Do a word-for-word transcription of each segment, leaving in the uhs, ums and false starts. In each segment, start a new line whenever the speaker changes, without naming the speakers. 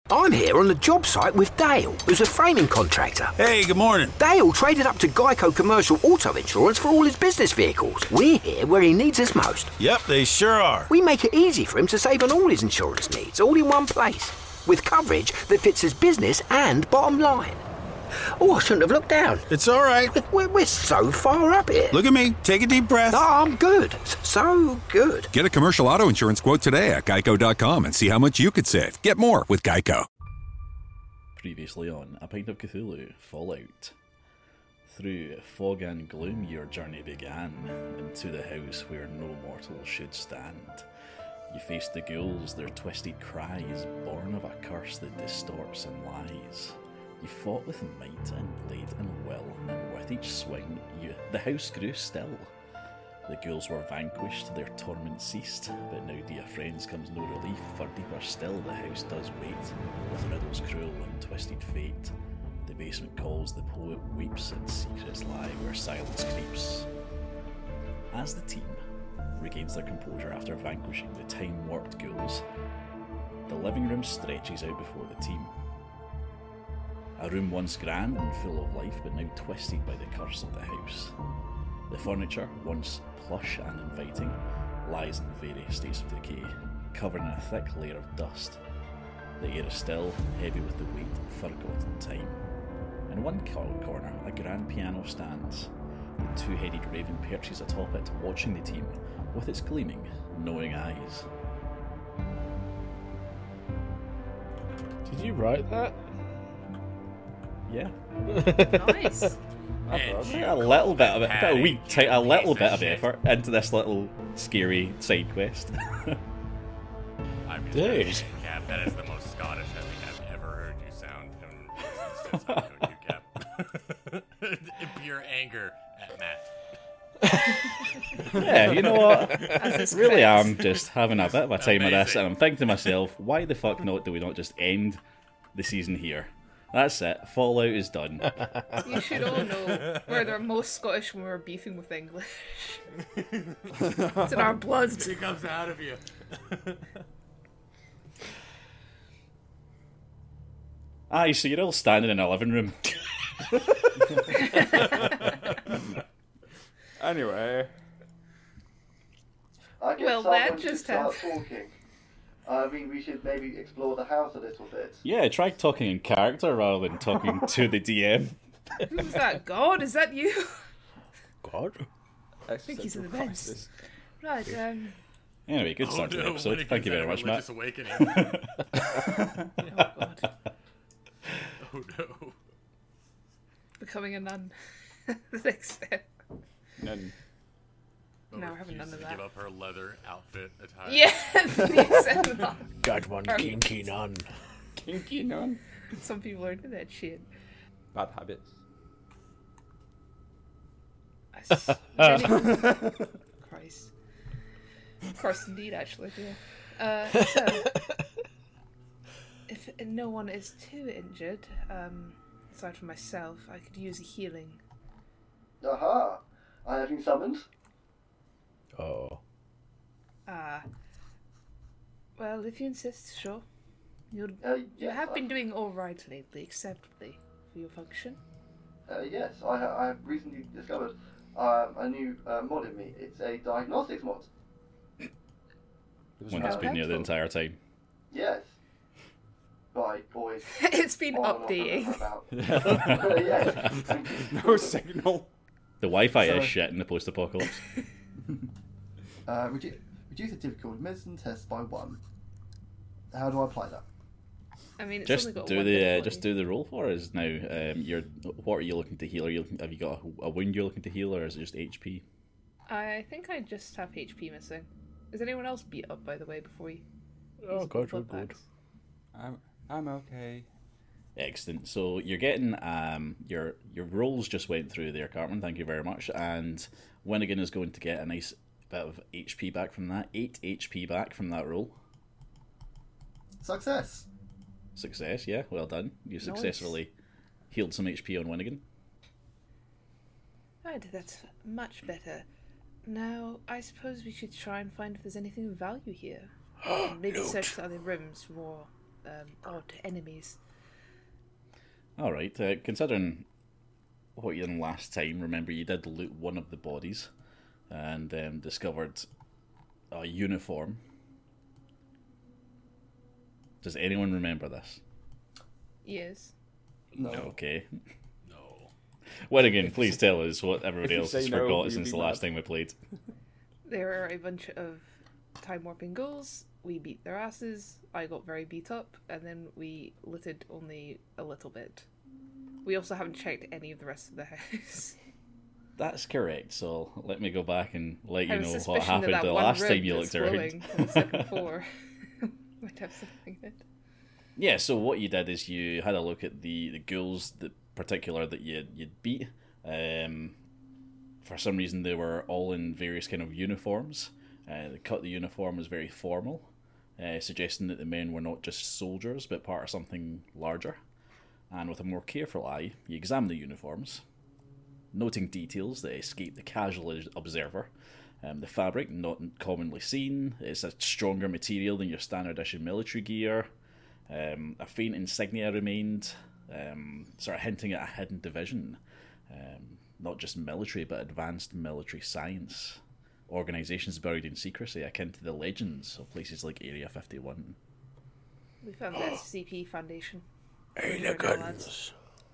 I'm here on the job site with Dale, who's a framing contractor.
Hey, good morning.
Dale traded up to Geico Commercial Auto Insurance for all his business vehicles. We're here where he needs us most.
Yep, they sure are.
We make it easy for him to save on all his insurance needs, all in one place, with coverage that fits his business and bottom line. Oh, I shouldn't have looked down.
It's all right.
We're, we're so far up here.
Look at me. Take a deep breath.
Oh, I'm good. So good.
Get a commercial auto insurance quote today at geico dot com and see how much you could save. Get more with Geico.
Previously on A Pint of Cthulhu, Fallout. Through fog and gloom your journey began, into the house where no mortal should stand. You faced the ghouls, their twisted cries, born of a curse that distorts and lies. You fought with might and blade and will, and with each swing, you, the house grew still. The ghouls were vanquished, their torment ceased, but now, dear friends, comes no relief, for deeper still the house does wait, with riddles cruel and twisted fate. The basement calls, the poet weeps, and secrets lie where silence creeps. As the team regains their composure after vanquishing the time-warped ghouls, the living room stretches out before the team. A room once grand and full of life, but now twisted by the curse of the house. The furniture, once plush and inviting, lies in various states of decay, covered in a thick layer of dust. The air is still, heavy with the weight of forgotten time. In one corner, a grand piano stands. The two-headed raven perches atop it, watching the team with its gleaming, knowing eyes.
Did you write that?
Yeah.
Nice.
I put a little bit of it, put a wee, t- a little bit of effort into this little scary side quest.
I'm just
Dude.
saying, Cap, that is the most Scottish I think I've ever heard you sound since I've known you, Cap. In pure anger at Matt.
Yeah, you know what?
As
Really
is
am just having a bit of a time of this,
Amazing.
and I'm thinking to myself, why the fuck not do we not just end the season here? That's it. Fallout is done.
You should all know we're the most Scottish when we're beefing with English. It's in our blood.
It comes out of you.
Aye, so you're all standing in a living room.
Anyway.
I guess
Well,
someone
that
should
just
start
happened.
talking. I mean, we should maybe explore the house a little bit.
Yeah, try talking in character rather than talking to the D M.
Who's that? God? Is that you?
God?
I think he's in the vents. Right, um...
Anyway, good
Oh
start to the
no,
episode.
when it
Thank you very
comes
much,
to
Matt.
religious awakening.
Oh, God.
Oh no.
Becoming a nun. The next step.
None.
No, we're having none of
Refuses to
that.
give up her leather outfit attire.
Yeah! Yes.
Got one
Um,
kinky nun.
Kinky nun.
Some people are into that shit.
Bad habits.
I s- really- Christ. Christ indeed, actually, yeah. Uh, so, if no one is too injured, um, aside from myself, I could use a healing.
Aha! I have been summoned.
Oh.
Ah. Well, if you insist, sure. You're,
Uh,
you
yes,
have
I-
been doing alright lately, acceptably, for your function.
Uh, yes, I, ha- I have recently discovered um, a new uh, mod in me. It's a diagnostics mod.
One that's been here the entire time.
Yes. Right, boys.
It's been
on and off
updating.
about- Uh, yes. Thank you.
No signal.
The Wi-Fi
So-
is shit in the post-apocalypse.
Uh, reduce, reduce the difficulty of medicine test by one. How do I apply that?
I mean, it's
Just
only got
do
one
the uh,
difficulty.
just do the roll for us now. Um, you're what are you looking to heal? Are you looking, have you got a, a wound you're looking to heal, or is it just H P?
I think I just have H P missing. Is anyone else beat up, by the way, before we...
Oh,
use
God,
blood
you're good.
packs?
I'm, I'm okay.
Excellent. So you're getting um your your rolls just went through there, Cartman. Thank you very much. And Winnigan is going to get a nice bit of H P back from that. Eight H P back from that roll.
Success.
Success. Yeah, well done. You successfully healed some H P on Winnigan.
Right, that's much better. Now, I suppose we should try and find if there's anything of value here. And maybe
Loot.
search the other rooms for more um, odd enemies.
All right. Uh, considering what you did last time, remember you did loot one of the bodies and um, discovered a uniform. Does anyone remember this?
Yes.
No.
Okay.
No.
Well, again, please tell us what everybody
If you
else has
say no,
forgot
you'll
since
be
the last
mad.
time we played.
There are a bunch of time warping ghouls. We beat their asses. I got very beat up, and then we looted only a little bit. We also haven't checked any of the rest of the house.
That's correct. So let me go back and let you
I have a
know what
suspicion
happened
that, that
the
one
last
room
time you
that's
looked around.
glowing on the second floor might have something in it.
Yeah, so what you did is you had a look at the, the ghouls, the particular that you you'd beat. Um, for some reason, they were all in various kind of uniforms. Uh, the cut of the uniform was very formal, uh, suggesting that the men were not just soldiers, but part of something larger. And with a more careful eye, you examine the uniforms, noting details that escape the casual observer. Um, the fabric, not commonly seen, is a stronger material than your standard issue military gear. Um, a faint insignia remained, um, sort of hinting at a hidden division. Um, not just military, but advanced military science. Organisations buried in secrecy, akin to the legends of places like Area fifty-one.
We found the S C P Foundation.
Hey,
Where
the
are the lads?
guns.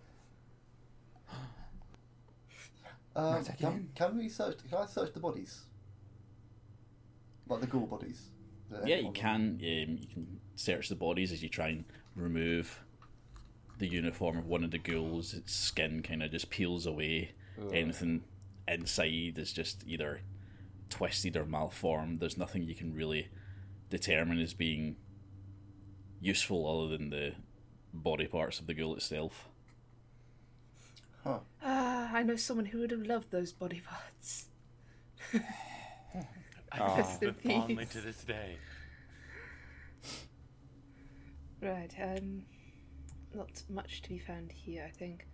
Um, can, can we search? Can I search the bodies? Like the ghoul bodies? The
Yeah, you
one-
can. Um, you can search the bodies as you try and remove the uniform of one of the ghouls. Its skin kind of just peels away.
Ugh.
Anything inside is just either twisted or malformed. There's nothing you can really determine as being useful other than the body parts of the ghoul itself.
Huh.
Ah, I know someone who would have loved those body parts.
I
Rest
miss
in
them fondly
peace.
to this day.
Right, um, not much to be found here, I think.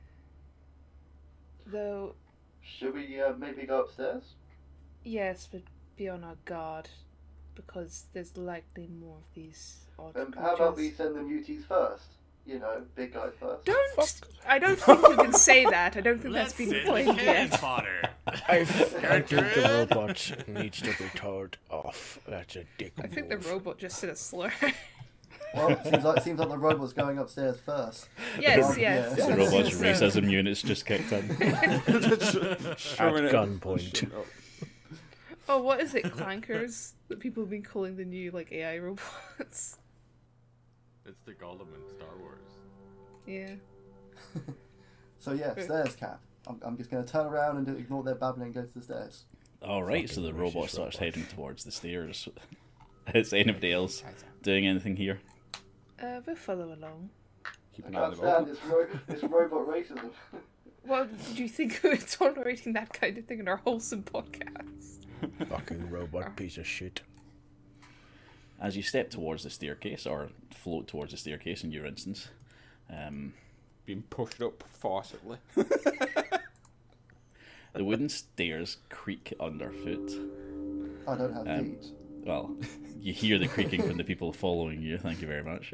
Though,
Should we uh, maybe go upstairs?
yes, but be on our guard, because there's likely more of these odd
Um,
creatures.
how about we send the muties first? You know, big guys first.
Don't! I don't think you can say that. I don't think
Let's
that's been
sit
played
in the cannon
yet.
fodder.
I, I think the robot needs to be told off. That's a dick
I think the
move.
robot just said a slur.
Well, it seems like, it seems like the robot's going upstairs first.
Yes,
Right,
yes.
yeah.
The robot's
So-
racism units just kicked in.
At gunpoint.
Oh, what is it? Clankers? That people have been calling the new, like, A I robots.
It's the Gollum in Star Wars.
Yeah.
So yeah, stairs, Cap. I'm, I'm just going to turn around and ignore their babbling and go to the stairs.
Alright, so the
Fucking
robot
racist
starts
robot.
heading towards the stairs. Is anybody else doing anything here?
Uh, we'll follow along.
Keep
I
an eye on
can't
the robot.
stand this, ro- this robot racism.
Well, did you think we were tolerating that kind of thing in our wholesome podcast?
Fucking robot piece of shit.
As you step towards the staircase, or float towards the staircase in your instance, um,
Being pushed up forcibly.
the wooden stairs creak underfoot.
I don't have
Um,
feet.
Well, you hear the creaking from the people following you, thank you very much.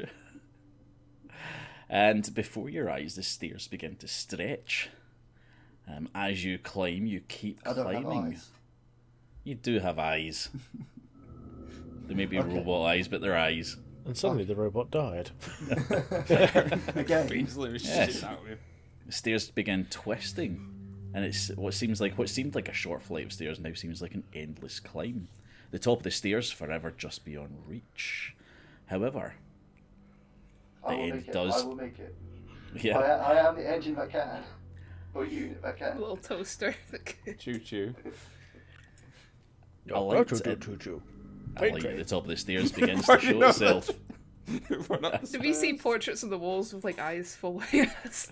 And before your eyes, the stairs begin to stretch. Um, as you climb, you keep
I don't
climbing.
have eyes.
You do have eyes. They may be
Okay.
robot eyes, but they're eyes.
And suddenly the robot died.
Again.
Beasley was
Yes.
shit out of him.
The stairs begin twisting, and it's what seems like what seemed like a short flight of stairs now seems like an endless climb. The top of the stairs forever just beyond reach. However,
I will
end
make it.
does-
I will make it.
yeah,
I, I am the engine that can. Or unit that
A
can.
little toaster.
Choo choo.
a light,
Choo-choo,
at,
choo-choo.
a
Wait,
light
wait.
at the top of the stairs begins
Why
to
do you
show
know
itself.
Run up the
Do we see
stairs.
portraits on the walls with like eyes following us?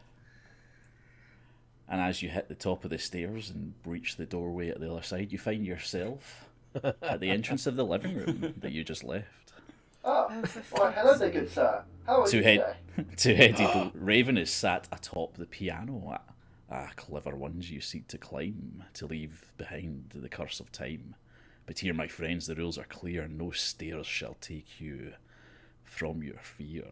And as you hit the top of the stairs and breach the doorway at the other side, you find yourself at the entrance of the living room that you just left.
Ah, why, hello there, good sir. How are you
Two-head,
today?
two-headed raven is sat atop the piano. Ah, clever ones you seek to climb, to leave behind the curse of time. But here, my friends, the rules are clear. No stairs shall take you from your fear.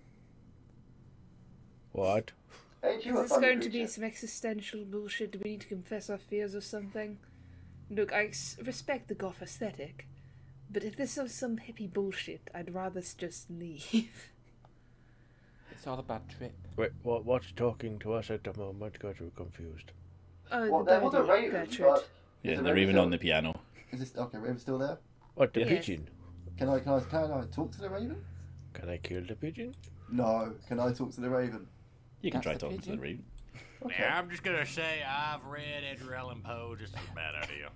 What?
Ain't you a
Is this
funny
going to be
creature?
some existential bullshit? Do we need to confess our fears or something? Look, I s- respect the goth aesthetic, but if this was some hippie bullshit, I'd rather s- just leave.
It's all a bad trip.
Wait, what? What's talking to us at the moment? Got you confused.
Oh,
Well,
the
there was a
birdie,
raven,
Gertrude.
but
Yeah,
is
the
the
raven
still-
on the piano.
Is this okay? Raven's still there?
What, the
Yes.
pigeon?
Can I can I can I talk to the raven?
Can I kill the pigeon?
No. Can I talk to the raven?
You can
That's
try
the
talking to the
pigeon.
raven.
Okay.
Yeah, I'm just gonna say I've read Edgar Allan Poe. Just a bad idea.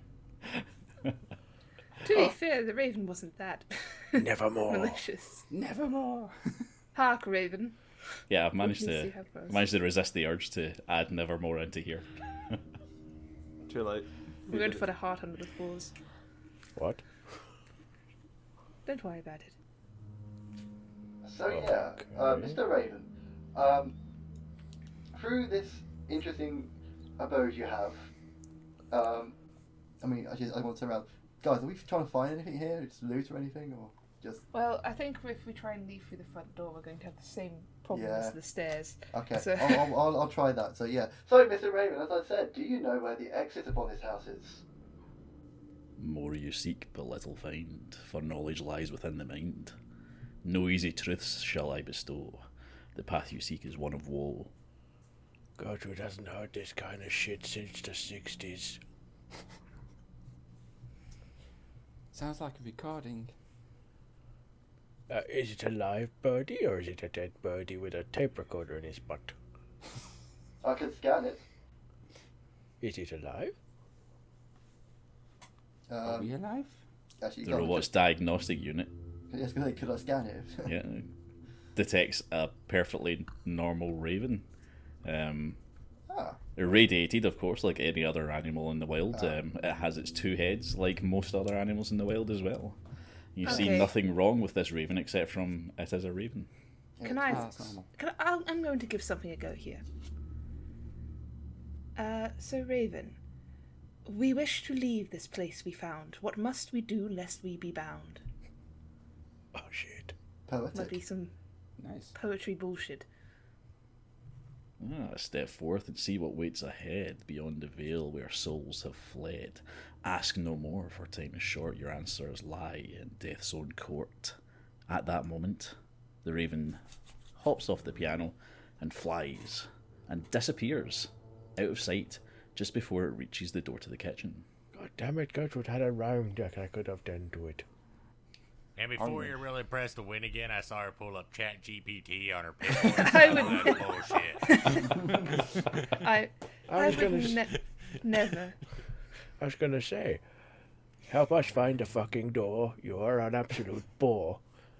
To be fair, the raven wasn't that
Nevermore.
malicious.
Nevermore.
Hark, raven.
Yeah, I've managed
What do you
to
see how far?
managed to resist the urge to add Nevermore into here.
Too late.
We're going to put a heart under the paws.
What?
Don't worry about it.
So yeah, uh, Mister Raven, um, through this interesting abode you have,
Um, I mean, I just I want to turn around. Guys, are we trying to find anything here? Just loot or anything, or just
Well, I think if we try and leave through the front door, we're going to have the same problem
Yeah.
as the stairs.
okay?
So-
I'll, I'll, I'll I'll try that. So yeah,
so Mister Raven, as I said, do you know where the exit upon this house is?
More you seek, but little find, for knowledge lies within the mind. No easy truths shall I bestow. The path you seek is one of woe.
Gertrude hasn't heard this kind of shit since the sixties.
Sounds like a recording.
Uh, is it a live birdie or is it a dead birdie with a tape recorder in his butt?
I can scan it.
Is it alive?
Are we
um,
alive?
actually,
The
guys,
robot's diagnostic unit
Yes, could I, could I scan it?
yeah, detects a perfectly normal raven. Um,
Ah,
irradiated, of course, like any other animal in the wild.
Ah.
Um, it has its two heads, like most other animals in the wild as well. You see
Okay.
nothing wrong with this raven except from it is a raven.
Can
Ah,
I?
that's normal.
Can I I'll, I'm going to give something a go here. Uh, so Raven, we wish to leave this place we found. What must we do lest we be bound?
Oh shit.
Might be
poetic.
some
Nice.
poetry bullshit.
Ah, step forth and see what waits ahead beyond the veil where souls have fled. Ask no more, for time is short. Your answers lie in death's own court. At that moment, the raven hops off the piano and flies and disappears out of sight just before it reaches the door to the kitchen.
God damn it, Gertrude had a rhyme that I could have done to it.
And before
yeah.
you really press the win again, I saw her pull up Chat G P T on her paperwork.
I
so
would-
that's bullshit.
I
I
I
was
would
gonna s-
ne- never.
I was gonna say, help us find the fucking door. You're an absolute bore.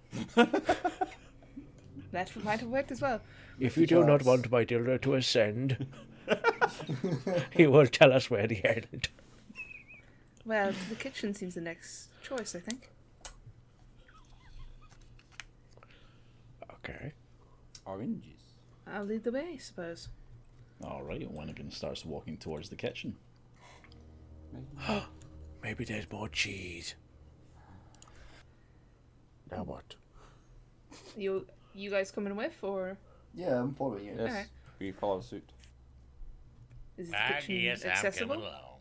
That might have worked as well.
If you do not
Chance.
want my dildo to ascend, he will tell us where the end.
Well, the kitchen seems the next choice, I think.
Okay.
Oranges.
I'll lead the way, I suppose.
Alright, Winnigan starts walking towards the kitchen.
Maybe there's more cheese. Now what?
You you guys coming with, or
Yeah, I'm following you.
Yes.
Alright.
We follow suit.
is the
I
kitchen
guess I'm
accessible?
coming along.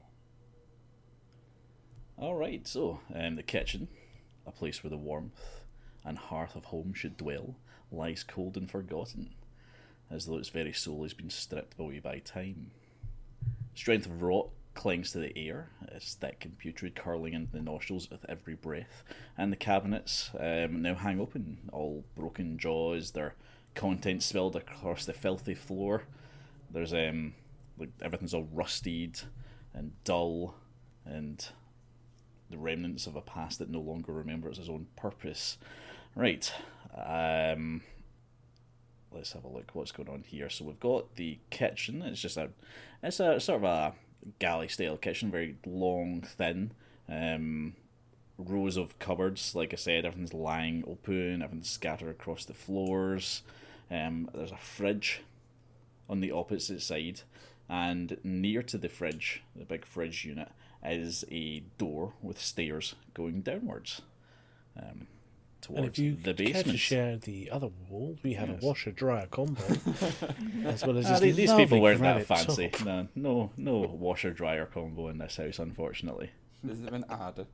Alright, so, um, the kitchen, a place where the warmth and hearth of home should dwell, lies cold and forgotten, as though its very soul has been stripped away by time. Strength of rot clings to the air, its thick and putrid curling into the nostrils with every breath, and the cabinets um, now hang open, all broken jaws, their contents spilled across the filthy floor. There's um, like everything's all rusted and dull, and the remnants of a past that no longer remembers its own purpose. Right, um, let's have a look what's going on here. So we've got the kitchen. It's just a, it's a sort of a galley style kitchen, very long, thin. Um, rows of cupboards. Like I said, everything's lying open. Everything's scattered across the floors. Um, there's a fridge on the opposite side, and near to the fridge, the big fridge unit, is a door with stairs going downwards. Um,
And
towards
if you
the
care to
basement.
share the other wall, we have
Yes.
a washer-dryer combo. As well as
Ah,
this
these, these
lovely
people weren't that
granite
fancy.
top.
No, no, no washer dryer combo in this house, unfortunately.
There's an adder.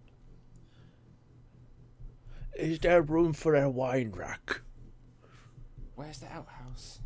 Is there room for a wine rack?
Where's the outhouse?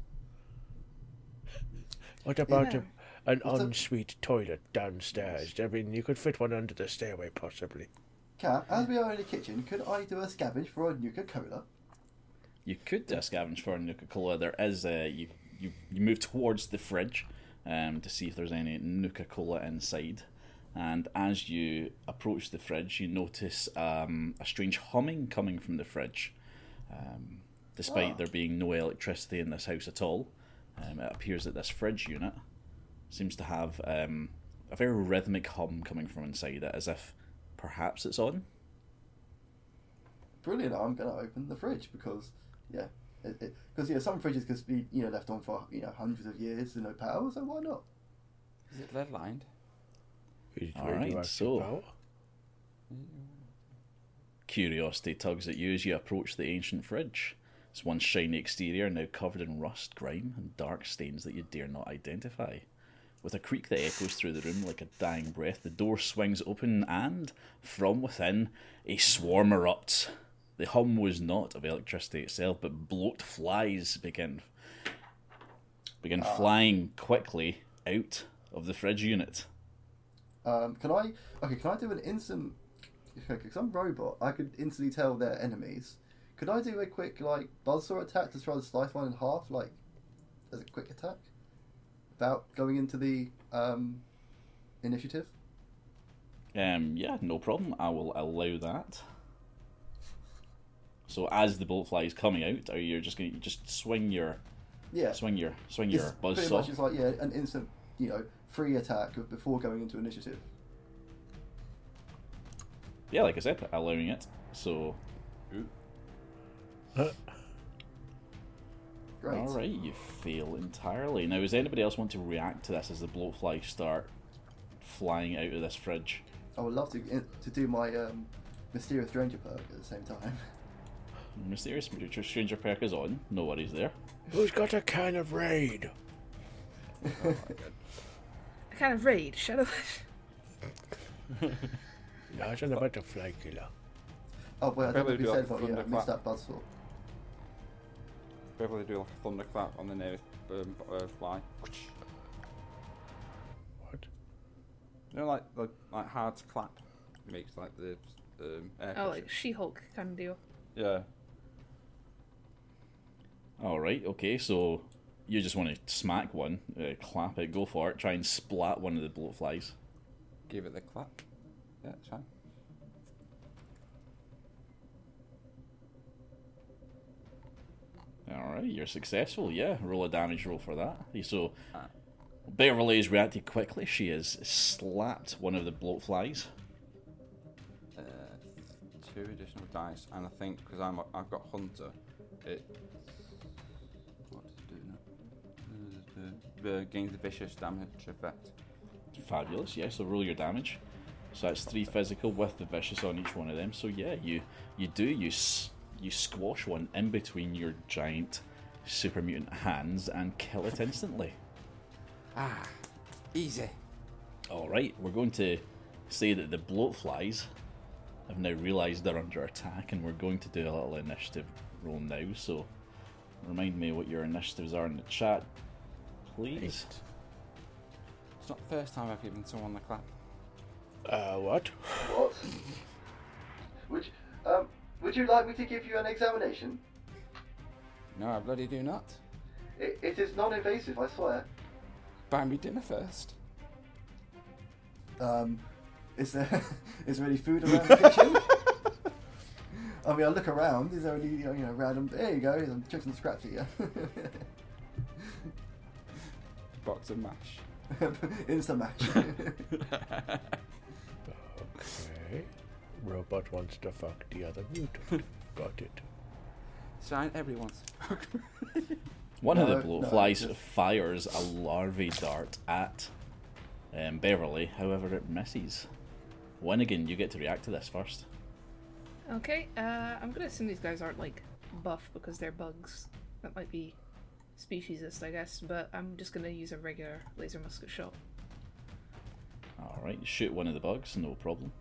What about
Yeah.
a, an
What's a-
ensuite toilet downstairs? I mean, you could fit one under the stairway, possibly.
Cat, as we are in the kitchen, could I do a scavenge for a Nuka-Cola?
You could uh, scavenge for a Nuka-Cola. There is uh, you, you you move towards the fridge um, to see if there's any Nuka-Cola inside. And as you approach the fridge, you notice um, a strange humming coming from the fridge. Um, despite
Ah.
there being no electricity in this house at all, um, it appears that this fridge unit seems to have um, a very rhythmic hum coming from inside it, as if perhaps it's on.
Brilliant! I'm going to open the fridge because, yeah, because you know some fridges could be you know left on for you know hundreds of years with no power, so why not?
Is it lead lined?
Is it
All right,
radioactive
so-
power?
Curiosity tugs at you as you approach the ancient fridge. Its one shiny exterior now covered in rust, grime, and dark stains that you dare not identify. With a creak that echoes through the room like a dying breath, the door swings open and, from within, a swarm erupts. The hum was not of electricity itself, but bloat flies begin begin flying quickly out of the fridge unit.
Um, can I? Okay, can I do an instant? Because I'm robot, I could instantly tell they're enemies. Could I do a quick like buzzsaw attack to try to slice one in half, like as a quick attack, without going into the um, initiative?
Um, yeah, no problem. I will allow that. So as the bolt fly is coming out, are you just going to just swing your
Yeah.
swing your swing
It's
your
pretty
buzzsaw?
much just like yeah, an instant, you know, free attack of- before going into initiative.
Yeah, like I said, allowing it. So,
Great.
all right, you fail entirely. Now, does anybody else want to react to this as the bloatflies start flying out of this fridge?
I would love to in- to do my um, mysterious stranger perk at the same time.
Mysterious Stranger perk is on. No worries there.
Who's got a can of Raid?
A kind of raid, Shadow.
Not an about a fly killer.
Oh wait, I don't know
Probably
if you
do
said
like
what. Yeah, I missed
thunderclap.
that buzzsaw.
Probably do like a thunderclap on the nearest um, uh, fly.
What?
You know, like the like hard to clap makes like the um, air
Oh,
pressure.
like She-Hulk kind of deal.
Yeah.
All right, okay, so you just want to smack one, uh, clap it, go for it, try and splat one of the bloatflies.
Give it the clap. Yeah, it's fine.
All right, you're successful. Yeah, roll a damage roll for that. So, Beverly has reacted quickly. She has slapped one of the bloatflies.
Uh, two additional dice, and I think because I'm a, I've got Hunter, it. What does it do now? Uh, the, the gains the vicious damage effect.
Fabulous. Yeah, so roll your damage. So that's three physical with the vicious on each one of them. So yeah, you you do you s- you squash one in between your giant super mutant hands and kill it instantly.
Ah, easy.
All right, we're going to say that the bloatflies have now realised they're under attack, and we're going to do a little initiative roll now. So remind me what your initiatives are in the chat, please.
It's not the first time I've given someone the clap.
Uh, what?
What? Would you, um, would you like me to give you an examination?
No, I bloody do not.
It, it is non-invasive, I swear.
Buy me dinner first.
Um, is there is there any food around the kitchen? I mean, I look around. Is there any you know, you know random? There you go. I'm chicken scraps here.
Box of mash.
Instant match.
Okay. Robot wants to fuck the other mutant. Got it.
Sign everyone's.
One
No,
of the
no,
bloatflies
just-
fires a larvae dart at um, Beverly, however it misses. Winnigan, you get to react to this first.
Okay, uh, I'm gonna assume these guys aren't like buff because they're bugs. That might be speciesist, I guess, but I'm just gonna use a regular laser musket shot.
Alright, shoot one of the bugs, no problem.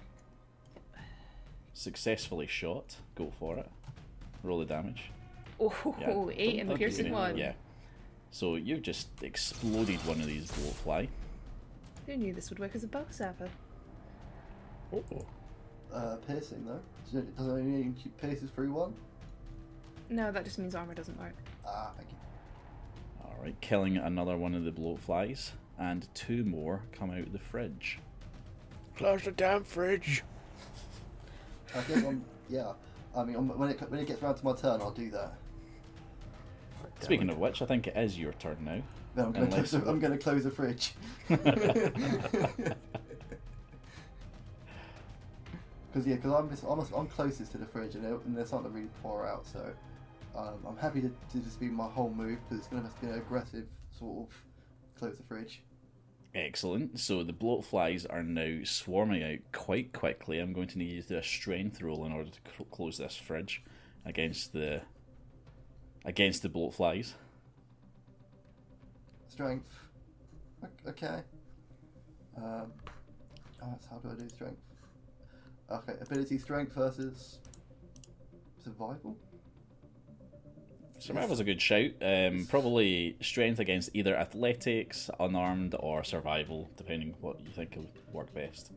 Successfully shot, go for it. Roll the damage.
Oh,
Yeah.
eight and
Don't- don't
piercing
give me-
one.
Yeah. So you've just exploded one of these bloatfly.
Who knew this would work as a bug zapper?
Oh.
Uh, piercing though. Does it does it only mean she pierces through one?
No, that just means armor doesn't work.
Ah, thank you.
Alright, killing another one of the bloatflies, and two more come out of the fridge.
Close the damn fridge.
I guess I'm, yeah. I mean, I'm- when it when it gets round to my turn, I'll do that.
Speaking of which, I think it is your turn now.
No, I'm going to
Unless-
close. The, I'm going to close the fridge. Because yeah, because I'm, just- I'm I'm closest to the fridge, and, it, and there's something to really pour out. So um, I'm happy to, to just be my whole move because it's going to be an aggressive sort of close the fridge.
Excellent. So the bloatflies are now swarming out quite quickly. I'm going to need you to do a strength roll in order to cl- close this fridge against the against the bloatflies.
Strength. O- Okay. Um, oh, that's how do I do strength? Okay, ability strength versus survival.
Survival's a good shout. Um, probably strength against either athletics, unarmed, or survival, depending what you think will work best.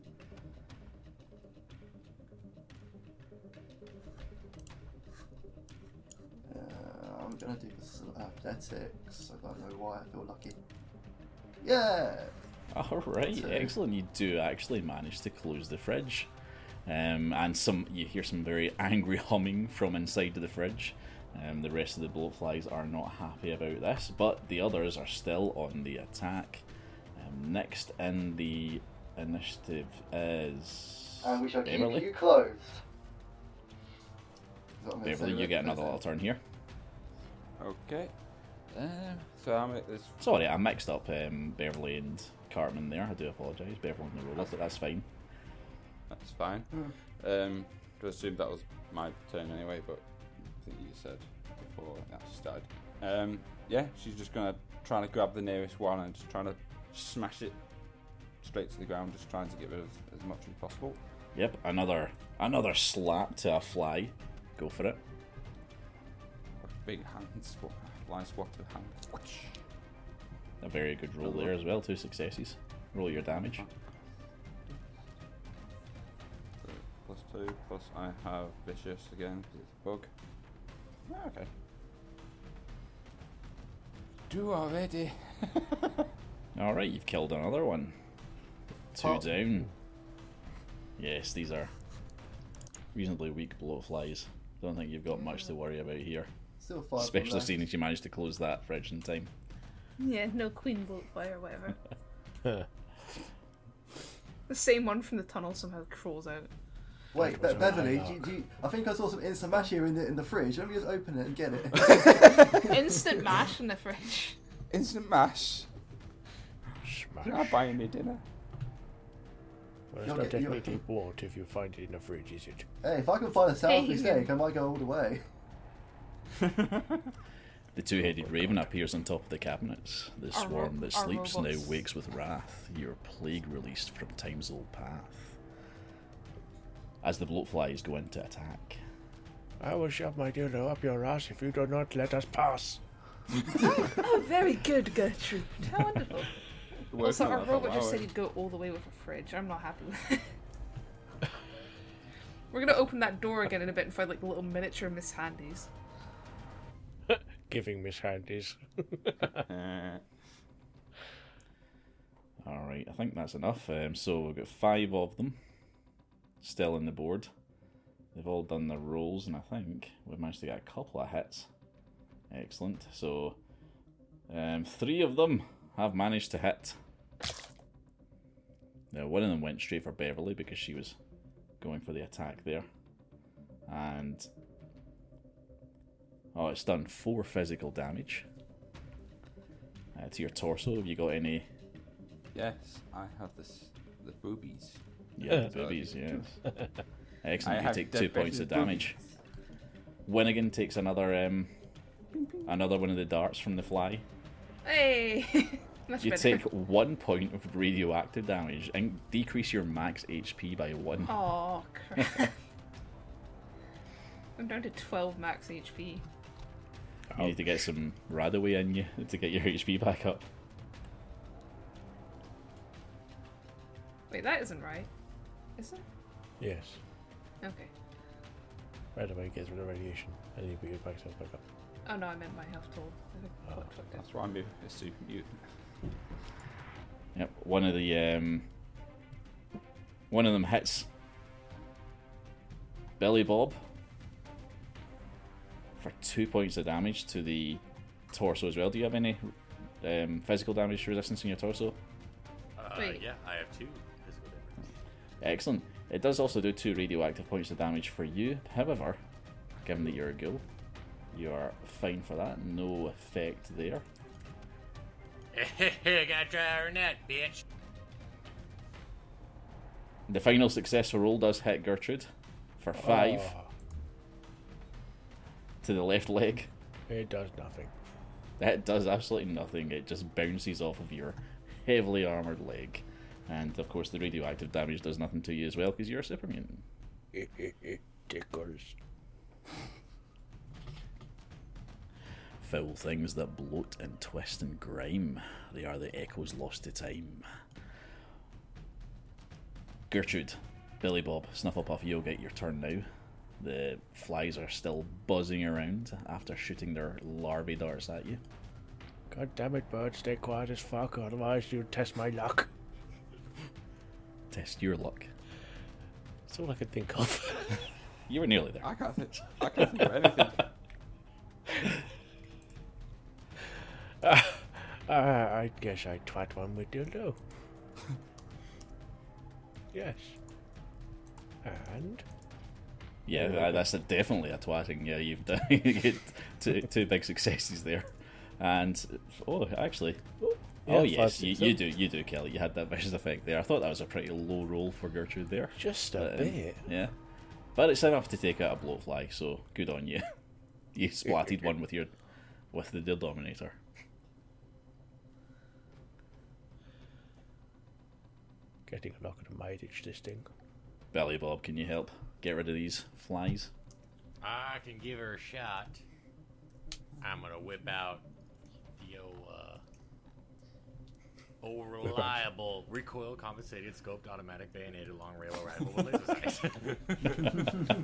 Uh, I'm gonna do this athletics. I don't know why I feel lucky. Yeah.
Alright, excellent. You do actually manage to close the fridge. Um, and some you hear some very angry humming from inside of the fridge. Um, the rest of the bloatflies are not happy about this, but the others are still on the attack. Um, next in the initiative is
And we shall
Beverly.
keep you closed.
Is what I'm gonna
Beverly,
say,
you get
right?
another little turn here.
Okay. Um, so I'm at this.
Sorry, I mixed up um, Beverly and Cartman there. I do apologise. Beverly and the roller, but that's fine.
That's fine. Um, I assumed that was my turn anyway, but I think you said before that started. Um, yeah, she's just gonna try to grab the nearest one and just trying to smash it straight to the ground, just trying to get rid of as much as possible.
Yep, another another slap to a fly. Go for it.
Big hand, swat, fly swat to hand.
A very good roll there as well. Two successes. Roll your damage.
So plus two, plus I have vicious again because it's a bug. Ah, okay. Two already.
Alright, you've killed another one. Two
Oh.
down. Yes, these are reasonably weak bloatflies. Don't think you've got much to worry about here.
Still five.
Especially
left.
seeing as you managed to close that fridge in time.
Yeah, no queen bloatfly or whatever. The same one from the tunnel somehow crawls out.
Wait, Be-
was
Beverly,
alright,
do you, do you, I think I saw some instant mash here in the in the fridge. Let me just open it and get it.
Instant mash in the fridge.
Instant mash.
Smash.
You're not buying me dinner.
Well, it's
You'll
not
get- you'll-
technically bloat if you find it in the fridge, is it?
Hey, if I can find a Salisbury
Hey.
steak, I might go all the way.
The two-headed raven appears on top of the cabinets. The
Our
swarm
ro-
that
our
sleeps now
robots.
wakes with wrath. Your plague released from time's old path. As the bloatflies go into attack.
I will shove my dildo up your ass if you do not let us pass.
Oh, very good, Gertrude. How wonderful. Also,
Working
our
on that
robot
for
just
hours.
said he'd go all the way with a fridge. I'm not happy with it. We're gonna open that door again in a bit and find like the little miniature Miss Handies.
Giving Miss Handies.
Uh,
Alright, I think that's enough. Um, so we've got five of them still in the board. They've all done their rolls, and I think we've managed to get a couple of hits. Excellent. So um, three of them have managed to hit. Now, one of them went straight for Beverly because she was going for the attack there. And oh, it's done four physical damage uh, to your torso. Have you got any?
yes, I have this. The boobies.
Yeah, the
Sorry.
boobies, yes. Excellent.
I
You
have
take
dead
two points of
bitches.
damage. Winnigan takes another um, another one of the darts from the fly.
Hey! Much
You
better.
take one point of radioactive damage and decrease your max H P by one.
Oh, crap. I'm down to twelve max H P.
You need to get some Radaway in you to get your H P back up.
Wait, that isn't right. Is it?
Yes.
Okay.
Right away gets rid of radiation, and you put your back back up.
Oh no, I meant my health total. I think I fucked it.
That's why I'm a super mutant.
Yep, one of the um, one of them hits Billy Bob for two points of damage to the torso as well. Do you have any um, physical damage resistance in your torso?
Uh,
Wait.
Yeah, I have two physical damage.
Excellent. It does also do two radioactive points of damage for you. However, given that you're a ghoul, you are fine for that. No effect there.
Gotta try our net, bitch.
The final successful roll does hit Gertrude for five
Oh,
to the left leg.
it does nothing.
It does absolutely nothing. It just bounces off of your heavily armored leg. And of course, the radioactive damage does nothing to you as well because you're a super mutant.
It, it, it tickles.
Foul things that bloat and twist and grime. They are the echoes lost to time. Gertrude, Billy Bob, Snufflepuff, you'll get your turn now. The flies are still buzzing around after shooting their larvae darts at you.
God damn it, bird, stay quiet as fuck, otherwise you'll test my luck.
Test your luck.
That's all I could think of.
You were nearly there.
I can't think. I can't think of anything.
uh, uh, I guess I twat one with dildo. Yes. And?
Yeah, uh, that's a, definitely a twatting. Yeah, you've done you get two, two big successes there, and oh, actually, oh,
Yeah,
yes,
five,
you,
six,
you
seven.
do, you do, Kelly. You had that vicious effect there. I thought that was a pretty low roll for Gertrude there.
Just a
But, um,
bit.
yeah, but it's enough to take out a blowfly. So good on you. You splatted one with your with the Dominator.
Getting a knock at a mileage, this thing.
Belly Bob, can you help get rid of these flies?
I can give her a shot. I'm gonna whip out the old, uh, old reliable recoil compensated scoped automatic bayoneted long rail rifle with laser sights.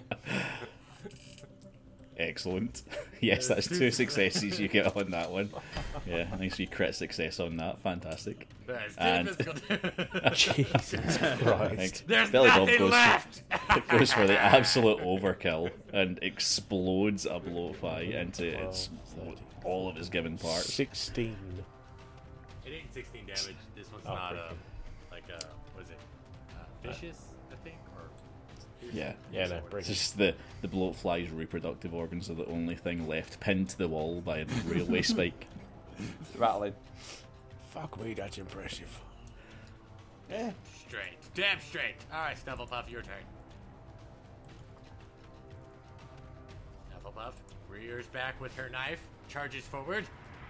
Excellent. Yes, that's two successes you get on that one. Yeah, nice wee crit success on that. Fantastic.
That's two
And-
physical-
Jesus
Like,
Christ.
There's
Billy Bob
nothing
goes
left.
For, goes for the absolute overkill and explodes a blowfly into its all of its given parts.
sixteen.
It ain't sixteen damage. This one's
Oh,
not
okay.
a like a what is it? Uh, vicious, I think, or
Yeah,
Yeah, no,
it's
break it.
just the the bloatfly's reproductive organs are the only thing left, pinned to the wall by a railway spike.
Rattling.
Fuck me, that's impressive.
Yeah.
straight, damn straight. All right, Snufflepuff, your turn. Snufflepuff rears back with her knife, charges forward.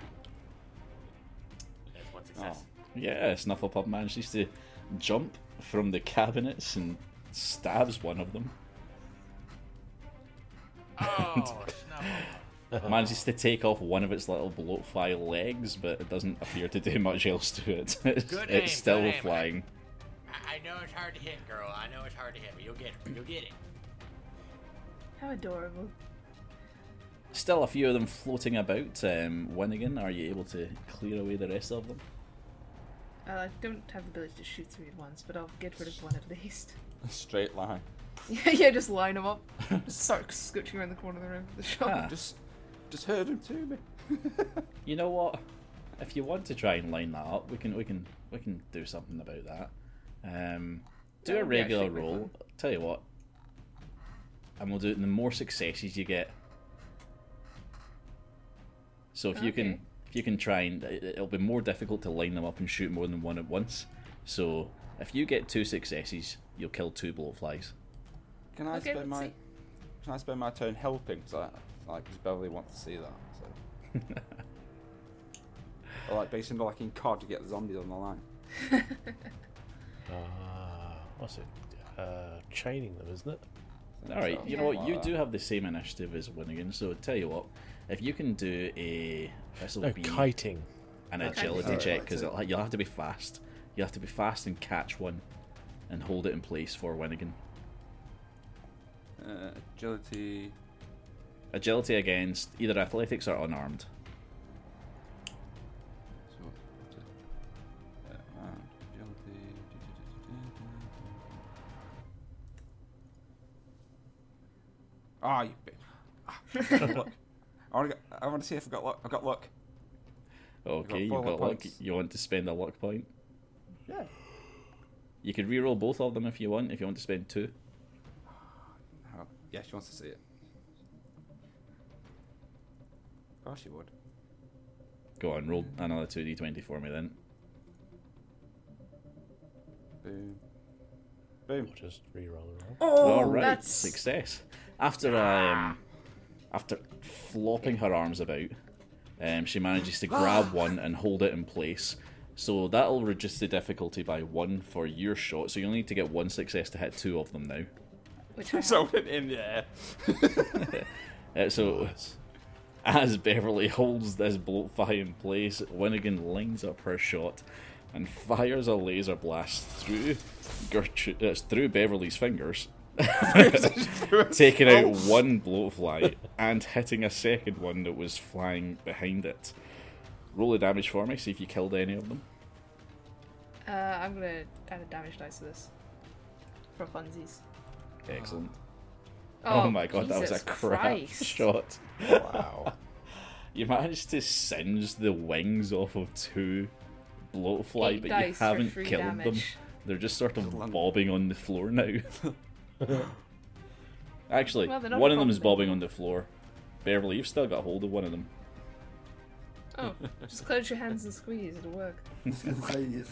That's one success.
Yeah, Snufflepuff manages to jump from the cabinets and stabs one of them.
Oh, Snufflepuff.
Manages to take off one of its little bloatfly legs, but it doesn't appear to do much else to it. It's,
Good
it's
aim,
still
good aim.
flying.
I, I know it's hard to hit, girl. I know it's hard to hit, but you'll get it. You'll get it.
How adorable.
Still a few of them floating about. Um, Winnigan, are you able to clear away the rest of them?
Uh, I don't have the ability to shoot three at once, but I'll get rid of one at least.
Straight line.
Yeah, yeah, just line them up. Just start scooching around the corner of the room with the shot.
Ah.
Just, just herd him to me.
You know what? If you want to try and line that up, we can we can we can do something about that. Um, do
That
a
would be
regular
actually quite
roll.
fun.
Tell you what, and we'll do it. And the more successes you get, so if you can
Okay.
if you can try and it- it'll be more difficult to line them up and shoot more than one at once. So if you get two successes, you'll kill two blowflies.
can I
Okay,
spend
let's
my
see.
can I spend my turn helping? Cause I, like, because Beverly wants to see that. So. Or like basically like in C O D to get the zombies on the line.
Ah, what's it? Uh, chaining them, isn't it?
Alright, you
Yeah.
know what? You do have the same initiative as Winnigan, so tell you what, if you can do a. This'll
No,
be
kiting.
an
Okay.
agility
Alright,
check,
right,
because
so-
you'll have to be fast. You have to be fast and catch one and hold it in place for Winnigan.
Uh, agility.
Agility against either athletics or unarmed.
So, uh, round, agility. Ah, you bitch. Ah, look. I want to. I want to see if I've got luck. I've got luck.
Okay,
four
you've got
luck
luck.
points.
You want to spend a luck point?
Yeah.
You could reroll both of them if you want, if you want to spend two.
Oh, yeah, she wants to see it. Oh, she would.
Go on, roll another two d twenty for me then.
Boom. Boom.
Or just re-roll the roll.
Oh,
All right,
that's
success. After um, after flopping her arms about, um, she manages to grab one and hold it in place. So that'll reduce the difficulty by one for your shot. So you'll need to get one success to hit two of them now.
which I
So
have.
in the air.
Uh, so as Beverly holds this bloatfly in place, Winnigan lines up her shot and fires a laser blast through Gertrude, uh, through Beverly's fingers, taking out one bloatfly and hitting a second one that was flying behind it. Roll the damage for me, see if you killed any of them.
Uh, I'm gonna add a damage dice to this for funsies.
Excellent.
Oh,
Oh, my god, that was a
Jesus
crap
Christ.
shot.
Wow.
You managed to singe the wings off of two bloatfly,
Eight
but you
dice for
haven't
three
killed them.
damage.
They're just sort of bobbing on the floor now. Actually,
Well, they're not
one of them is
bobbing.
bobbing on the floor. Beverly, you've still got hold of one of them.
Oh, just close your hands and squeeze, it'll work.
I was gonna say yes.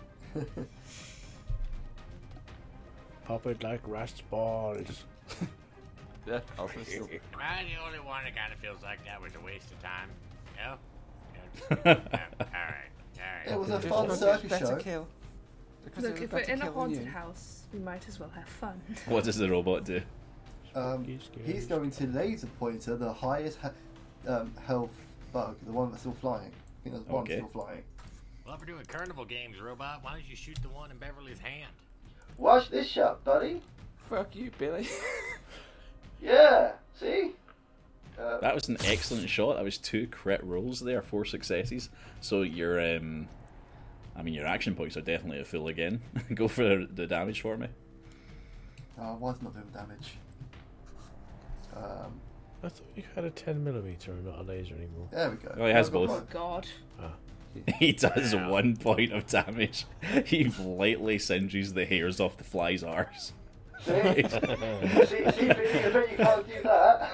Pop it like rats balls.
Yeah, I'll still.
Am I the only one that kind of feels like that was a waste of time? No? No? No, alright, alright.
It was a
Just
fun
because
circus
it's better
show.
kill. Because
Look,
it was
if we're
better
in a
kill than
haunted
you.
house, we might as well have fun.
What does the robot do?
Um,
Spooky, scary.
he's going to laser pointer the highest ha- um, health bug, the one that's still flying. I think there's one
Okay.
still flying.
Well, if we're doing carnival games, robot, why don't you shoot the one in Beverly's hand?
Watch this shot, buddy.
Fuck you, Billy.
Yeah, see? Uh,
That was an excellent shot. That was two crit rolls there, four successes. So your, um, I mean, your action points are definitely a full again. Go for the, the damage for me.
Oh, why is it not doing damage? Um,
I thought you had a ten millimeter and not a laser anymore.
there we go.
Oh, he has
I've got
both.
one.
God.
He does one point of damage. He lightly singes the hairs off the fly's arse.
see? see, see, Billy, I bet you can't do that.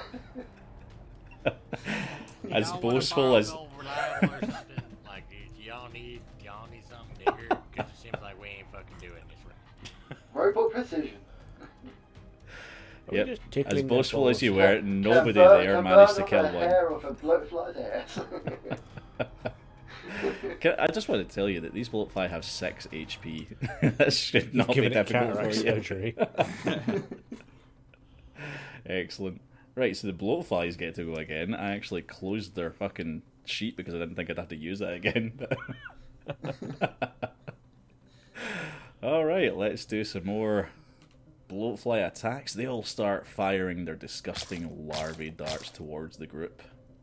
As
Y'all wanna
boastful
borrow
as-
an old reliable or something? Like, y- y'all need, y'all need something bigger? Because it seems like we ain't fucking doing this right.
Robot precision.
Are we
Yep.
just
As
tickling their
boastful as you
balls?
were, nobody
Can burn-
there
can
managed to
burn
kill
off the
one.
hair off a bloatfly's ass.
Can, I just want to tell you that these bloatfly have six H P. That should not be
Giving it
difficult for
cataract
you.
surgery.
Excellent. Right, so the bloatflies get to go again. I actually closed their fucking sheet because I didn't think I'd have to use that again. Alright, let's do some more bloatfly attacks. They all start firing their disgusting larvae darts towards the group.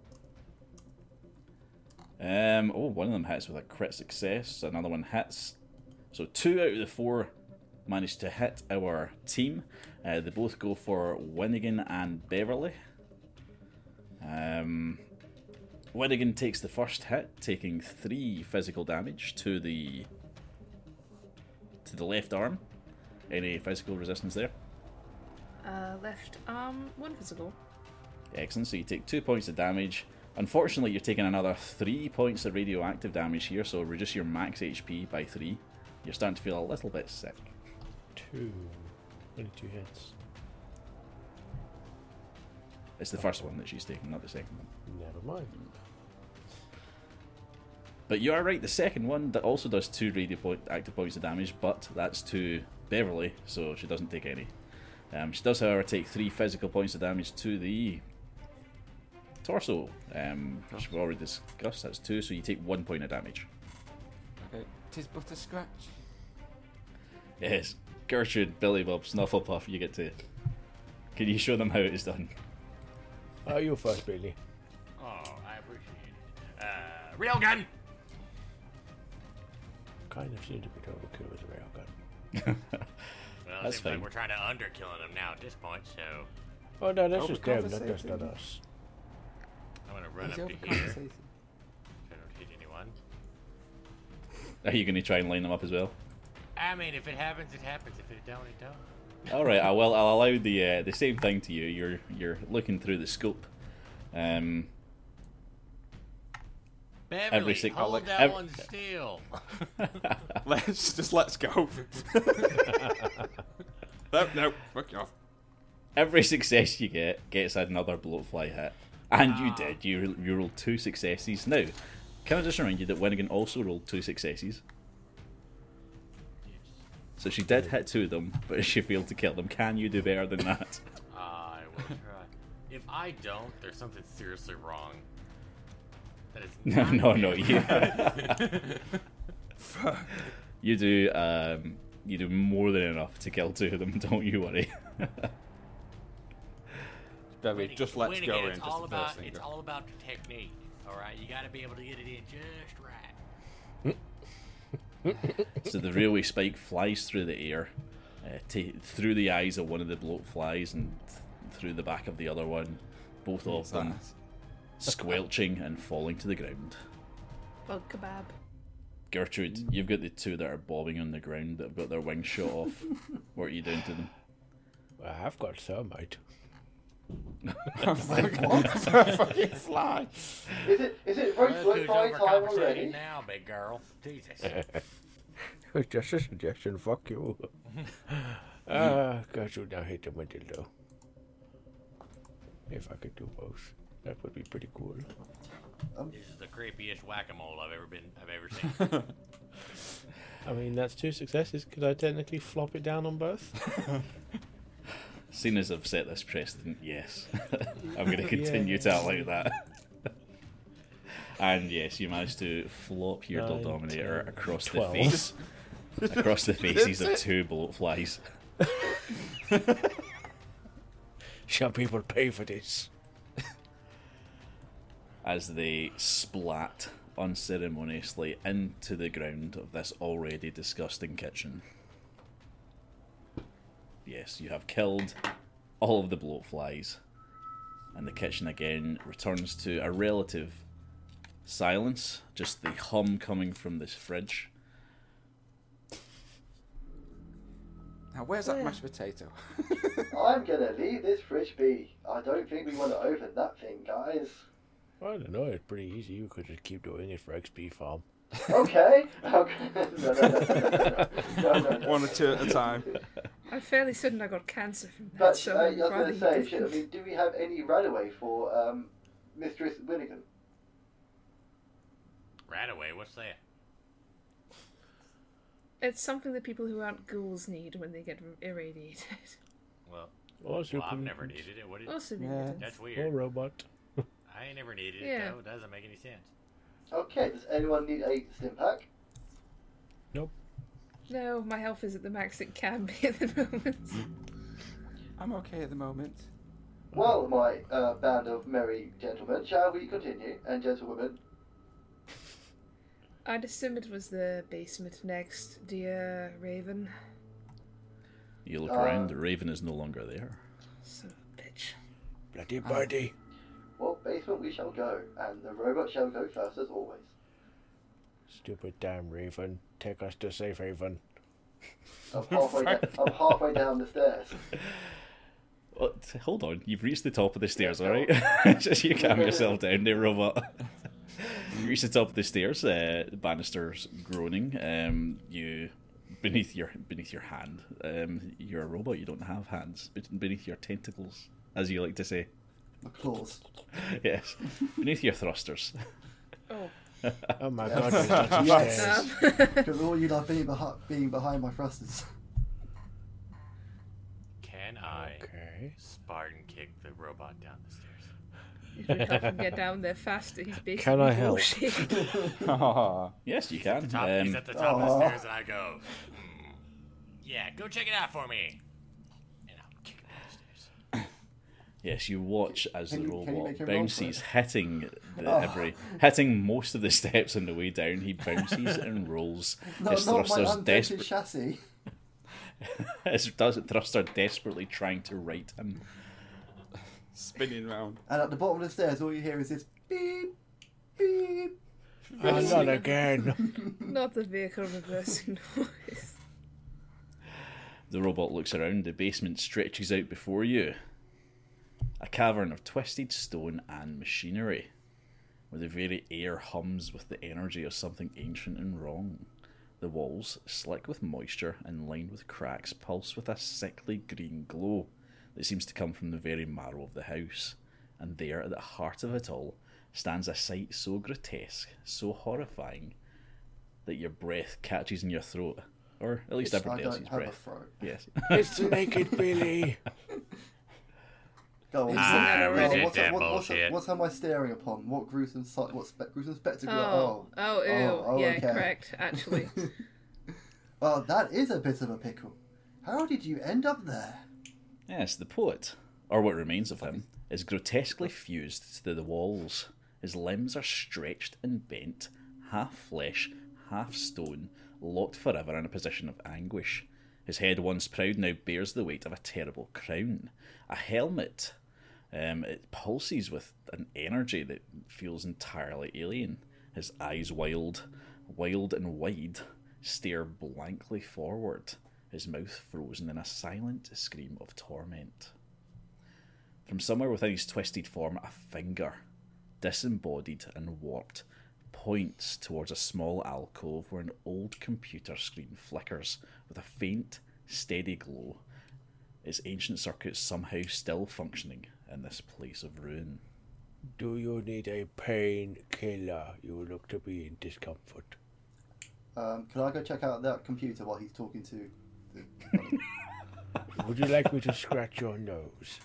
Um, oh, one of them hits with a crit success. Another one hits. So two out of the four managed to hit our team. Uh, they both go for Winnigan and Beverly. Um, Winnigan takes the first hit, taking three physical damage to the to the left arm. Any physical resistance there?
Uh, left arm, one physical.
Excellent. So you take two points of damage. Unfortunately, you're taking another three points of radioactive damage here, so reduce your max H P by three. You're starting to feel a little bit sick.
Two. Only two hits.
It's the first one that she's taken, not the second one.
Never mind.
But you are right, the second one that also does two radioactive points of damage, but that's to Beverly, so she doesn't take any. Um, she does, however, take three physical points of damage to the torso, um, which we've already discussed. That's two, so you take one point of damage.
Okay, tis but a scratch.
Yes, Gertrude, Billy Bob, Snufflepuff, you get to... Can you show them how it is done?
Oh, you first, Billy.
Oh, I appreciate it. Uh, railgun!
Kind of seemed a bit overkill with a railgun.
Well, it
That's
seems
fine.
like we're trying to underkill him now at this point, so
Oh no, that's
Oh,
just
we're
them, that, that's not
conversating.
us.
I'm gonna run
He's
up to here.
overcompensating.
I don't hit anyone.
Are you going to try and line them up as well?
I mean, if it happens, it happens. If it don't, it don't.
All right, I will. I'll allow the uh, the same thing to you. You're you're looking through the scope. Um,
Beverly,
Every sig-
hold
I'll-
that
ev-
one still.
Let's just let's go. no, no, fuck you off.
every success you get gets another bloatfly hit, and you did. You you rolled two successes. Now, can I just remind you that Winnigan also rolled two successes? So she did hit two of them, but she failed to kill them. Can you do better than that?
I will try. If I don't, there's something seriously wrong. That is
No,
not
no, no.
good.
You, you do. Um, you do more than enough to kill two of them. Don't you worry.
Debbie, just let's
Winning
go
it,
in.
It's
Just
all
the
about
first thing.
it's all about the technique. All right, you got to be able to get it in just right.
So the railway spike flies through the air, uh, ta through the eyes of one of the bloat flies and th through the back of the other one, both of
What's
them
that?
squelching and falling to the ground.
Bug kebab.
Gertrude, you've got the two that are bobbing on the ground that have got their wings shot off. What are you doing to them?
I have got thermite.
Fucking fly.
Is it is it roast
Look
work
who's
fry time
overcompensating
already?
now, big girl. Jesus.
It's just a suggestion, fuck you. Ah, Gertrude, now hit them with dildo. If I could do both, that would be pretty cool.
This is the creepiest whack-a-mole I've ever been I've ever seen.
I mean, that's two successes. Could I technically flop it down on both?
Seeing as I've set this precedent, yes. I'm going to continue to allow that. And yes, you managed to flop your
Nine,
Dominator
ten,
across
twelve.
the face, across the faces of two bloat flies.
Shall people pay for this?
As they splat unceremoniously into the ground of this already disgusting kitchen. Yes, you have killed all of the bloat flies, and the kitchen again returns to a relative silence, just the hum coming from this fridge.
Now, where's that mashed potato?
I'm gonna leave this fridge be. I don't think we want to open that thing, guys.
I don't know, it's pretty easy. You could just keep doing it for X P farm.
Okay. Okay. No, no, no, no, no, no, no, no.
One or two at a time.
I'm fairly certain I got cancer from that,
But
so
uh, I
I'm
was
rather
going to say,
you
should, I mean, do we have any runaway for um, Mistress Winnigan?
Radaway, what's that?
It's something that people who aren't ghouls need when they get irradiated.
Well,
Or
well
super
I've never
mutants.
needed it. What is
Also
Yeah.
mutants.
That's
Or
weird.
robot.
I ain't never needed it
Yeah.
though. It doesn't make any sense.
Okay, does anyone need a stim pack?
No, my health is at the max it can be at the moment.
I'm okay at the moment.
Well, my uh, band of merry gentlemen, shall we continue? And gentlewomen?
I'd assume it was the basement next, dear Raven.
You look
Uh,
around, the raven is no longer there.
Son of a bitch.
Bloody birdie.
Well, basement we shall go, and the robot shall go first as always.
Stupid damn Raven. Take us to safe haven.
I'm halfway, da- I'm halfway down the stairs.
Well, t- hold on, you've reached the top of the stairs, alright? Just you calm yourself down there, robot. You reach the top of the stairs, uh, the banisters groaning. Um, you beneath your beneath your hand. Um, you're a robot. You don't have hands. Be- Beneath your tentacles, as you like to say.
My claws.
Yes, beneath your thrusters.
Oh.
Oh my god, there's lots of
Yes.
stairs.
Because all you love being, behi- being behind my thrusters.
Can I
Okay.
Spartan kick the robot down the stairs?
If we help him get down there faster, he's basically
Can I help?
Aw.
Yes, you can.
Top,
Um,
he's at the top of
Aw.
the stairs, and I go, "Hmm, yeah, go check it out for me. And I'll kick him down the stairs.
Yes, you watch as
Can
the
you- can you
robot
make a roll for
bounces,
it?
hitting the,
Oh.
every hitting most of the steps on the way down. He bounces and rolls.
No,
his
not my
thrusters
undented
desperate.
chassis.
His does thruster desperately trying to right him.
Spinning round.
And at the bottom of the stairs, all you hear is this beep, beep.
Oh, not again.
Not the vehicle reversing noise.
The robot looks around. The basement stretches out before you. A cavern of twisted stone and machinery, where the very air hums with the energy of something ancient and wrong. The walls, slick with moisture and lined with cracks, pulse with a sickly green glow that seems to come from the very marrow of the house. And there, at the heart of it all, stands a sight so grotesque, so horrifying, that your breath catches in your throat. Or at least
I
everybody
don't
else's
have a
breath.
throat.
Yes.
It's the naked Billy.
Go on.
Ah,
go on,
we did
what's,
that
what, what's,
bullshit.
What's am I staring upon? What gruesome sight? What spe- gruesome spectacle?
Oh, oh, ew.
Oh, oh,
yeah,
okay.
correct, actually.
Well, that is a bit of a pickle. How did you end up there?
Yes, the poet, or what remains of him, is grotesquely fused to the walls. His limbs are stretched and bent, half flesh, half stone, locked forever in a position of anguish. His head, once proud, now bears the weight of a terrible crown. A helmet. Um, it pulses with an energy that feels entirely alien. His eyes wild, wild and wide, stare blankly forward, his mouth frozen in a silent scream of torment. From somewhere within his twisted form, a finger, disembodied and warped, points towards a small alcove where an old computer screen flickers with a faint, steady glow, its ancient circuits somehow still functioning in this place of ruin.
Do you need a painkiller? You look to be in discomfort.
Um, can I go check out that computer while he's talking to? The...
Would you like me to scratch your nose?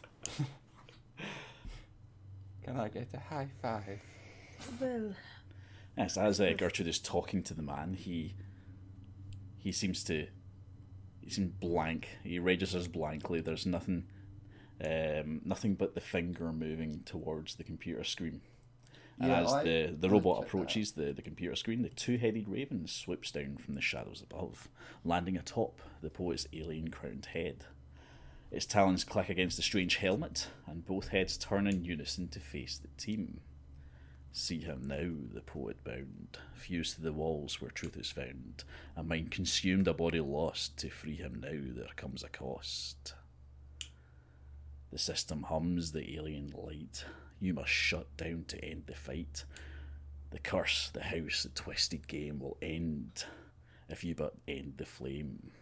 Can I get a high five?
Well,
Yes, as uh, Gertrude is talking to the man, he he seems to he seems blank. He registers blankly. There's nothing, um, nothing but the finger moving towards the computer screen. And
Yeah,
as
I
the, the
wanna
robot
check that
approaches the, the computer screen, the two-headed raven swoops down from the shadows above, landing atop the poet's alien-crowned head. Its talons click against the strange helmet, and both heads turn in unison to face the team. See him now, the poet bound, fused to the walls where truth is found, a mind consumed, a body lost. To free him now there comes a cost. The system hums the alien light. You must shut down to end the fight. The curse, the house, the twisted game will end if you but end the flame.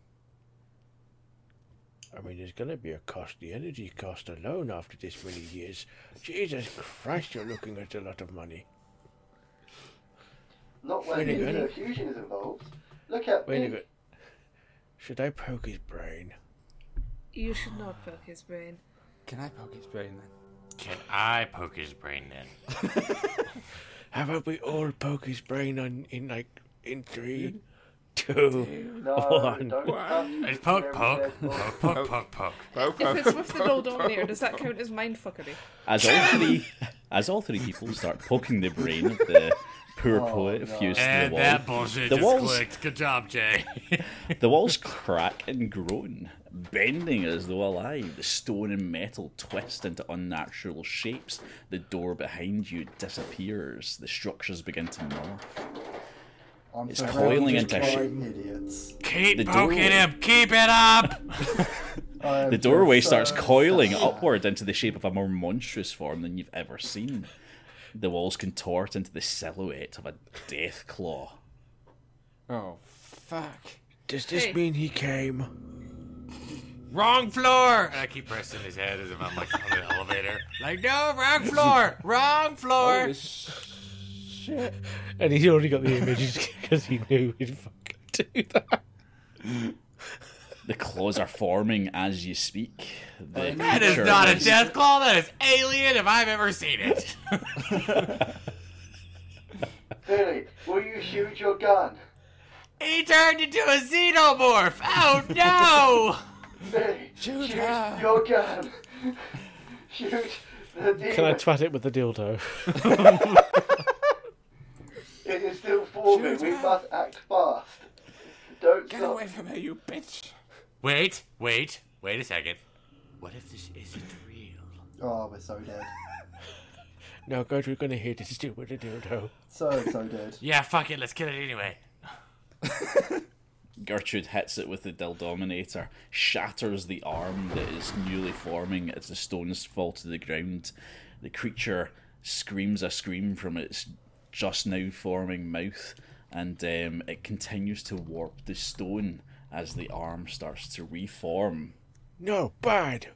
I mean, there's going to be a cost. The energy cost alone after this many years. Jesus Christ, you're looking at a lot of money.
Not when
Wait a
nuclear
minute.
fusion is involved. Look at
Wait
me.
a minute. Should I poke his brain?
you should not poke his brain.
Can I poke his brain then?
Can I poke his brain then?
How about we all poke his brain on in like in three, two,
No,
one?
don't touch
It's poke,
every
poke,
dead body.
poke, poke, poke, poke.
Poke,
If
poke.
it's with the gold dominator, does that count as mindfuckery?
As all three, as all three people start poking the brain of the poor
Oh,
poet
no.
fused to the
And
wall,
that bullshit
The
just
walls-
clicked. Good job, Jay.
the walls crack and groan, bending as though alive. The stone and metal twist into unnatural shapes. The door behind you disappears. The structures begin to morph.
I'm
It's
surrounded
coiling
by
into shit.
idiots.
Keep
The
poking
door-
him. Keep it up.
I am
The doorway
just
starts
so
coiling
sad.
upward into the shape of a more monstrous form than you've ever seen. The walls contort into the silhouette of a death claw.
Oh, fuck.
Does this
Hey.
mean he came?
wrong floor! And I keep pressing his head as if I'm like on the elevator. Like, no, wrong floor! Wrong floor!
Holy shit. And he's already got the images because he knew he'd fucking do that.
The claws are forming as you speak. The
That is
creature
not a death claw, that is alien if I've ever seen it.
Billy, will you shoot your gun?
He turned into a xenomorph! Oh no!
Billy,
Shoot
shoot
her.
your gun. Shoot the demon.
Can I twat it with the dildo?
It is still forming. We must act fast. Don't
Get
stop.
away from her, you bitch!
Wait, wait, wait a second. What if this isn't real?
Oh, we're so dead.
No, God, we're going to hit it still with a dildo.
So, so dead.
Yeah, fuck it, let's kill it anyway.
Gertrude hits it with the Dildominator, shatters the arm that is newly forming as the stones fall to the ground. The creature screams a scream from its just now forming mouth, and um, it continues to warp the stone as the arm starts to reform.
No, bad.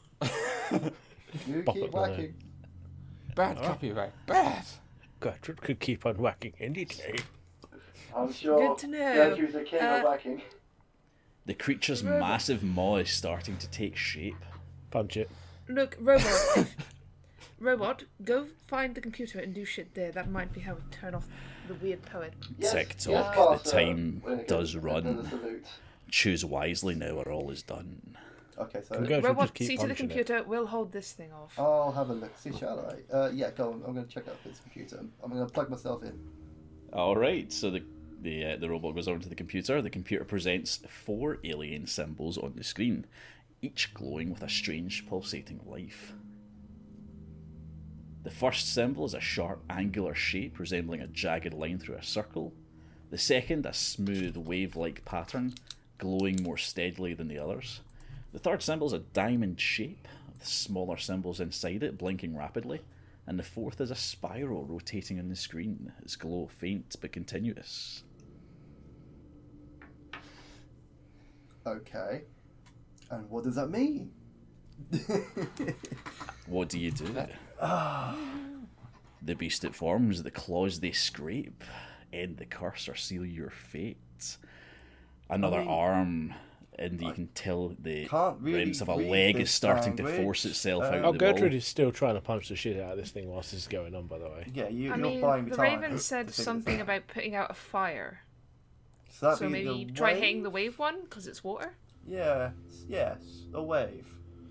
You
Pop
keep
it on
whacking.
Bad copyright. Bad!
Gertrude could keep on whacking any day.
I'm sure
Good to know.
Gertrude's the king
Uh,
of whacking.
The creature's massive maw is starting to take shape.
Punch it.
Look, robot. if- robot, go find the computer and do shit there. That might be how we turn off the weird poet.
Yes,
Tick
yes,
tock,
Master.
the time
When it
does
comes to
run.
the salute.
Choose wisely now or all is done.
Okay, so
Can Gertrude
Robot,
just keep
see to the
punching it?
computer. We'll hold this thing off.
I'll have a look. See, shall I? Uh, yeah, go on. I'm going to check out this computer. I'm going to plug myself in.
All right, so the the uh, the robot goes over to the computer. The computer presents four alien symbols on the screen, each glowing with a strange pulsating life. The first symbol is a sharp, angular shape resembling a jagged line through a circle. The second, a smooth, wave-like pattern, glowing more steadily than the others. The third symbol is a diamond shape, with smaller symbols inside it blinking rapidly. And the fourth is a spiral rotating on the screen, its glow faint but continuous.
Okay. And what does that mean?
What do you do? The beast it forms, the claws they scrape, end the curse or seal your fate. Another
I mean,
arm, and you can tell the
can't really
ribs of a
read
leg
this
is starting to
language.
force itself
Uh,
out
Oh,
of the
Gertrude
wall.
is still trying to punch the shit out of this thing whilst this is going on, by the way.
Yeah, you,
I
you're
mean,
buying me
the
time.
Raven said
to figure
something
this out.
about putting out a fire.
So, that'd
So
be
maybe
the
try
wave?
hitting the wave one because it's water.
Yes, yes, a wave.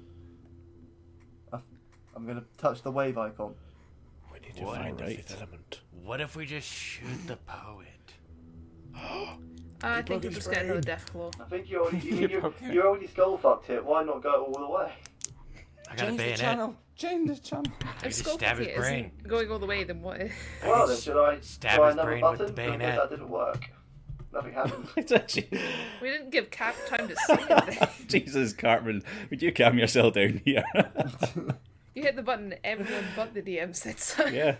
I- I'm going to touch the wave icon.
We need to
What?
find the
Right.
fifth element.
What if we just shoot the poet?
Uh, I think we'll
his
just get another
brain.
death claw.
I think you're already, you, you, you're already skull fucked here. Why not go all the way?
I got a
Change the
bayonet.
channel! Change the channel!
I
If
just
Skull
stab his
Fucky
brain.
isn't going all the way, then what?
Well, then should I
Stab
try
his
another
brain with
button?
the
Because
bayonet.
that didn't work. Nothing happened.
It's actually...
We didn't give Cap time to say anything.
Jesus, Cartman, would you calm yourself down here?
You hit the button, everyone but the D M said so.
Yeah.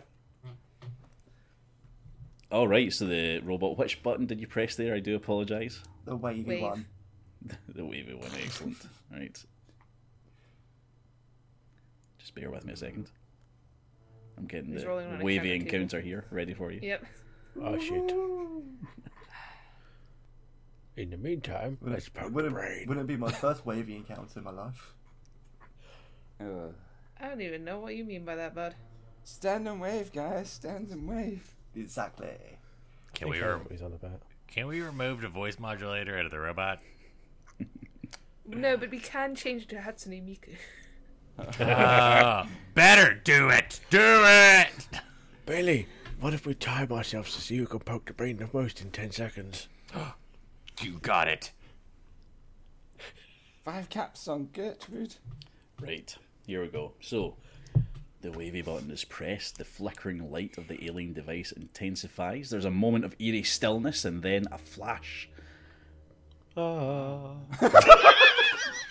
All right, so the robot, which button did you press there? I do apologise.
The wavy
Wave.
one.
The wavy one, excellent. Right. Just bear with me a second. I'm getting
He's
the
rolling around a
wavy
counter table.
encounter here, ready for you.
Yep.
Oh, shit. In the meantime,
Wouldn't,
let's poke the
wouldn't,
brain.
wouldn't it be my first wavy encounter in my life?
Uh,
I don't even know what you mean by that, bud.
stand and wave, guys. Stand and wave.
Exactly.
Can
I
we
think I know
re-
what he's on about.
can we remove the voice modulator out of the robot?
No, but we can change to Hatsune Miku.
Uh, better do it. Do it.
Bailey, what if we time ourselves to see who can poke the brain the most in ten seconds?
You got it.
Five caps on Gertrude.
Right, here we go. So, the wavy button is pressed, the flickering light of the alien device intensifies. There's a moment of eerie stillness and then a flash.
Ah.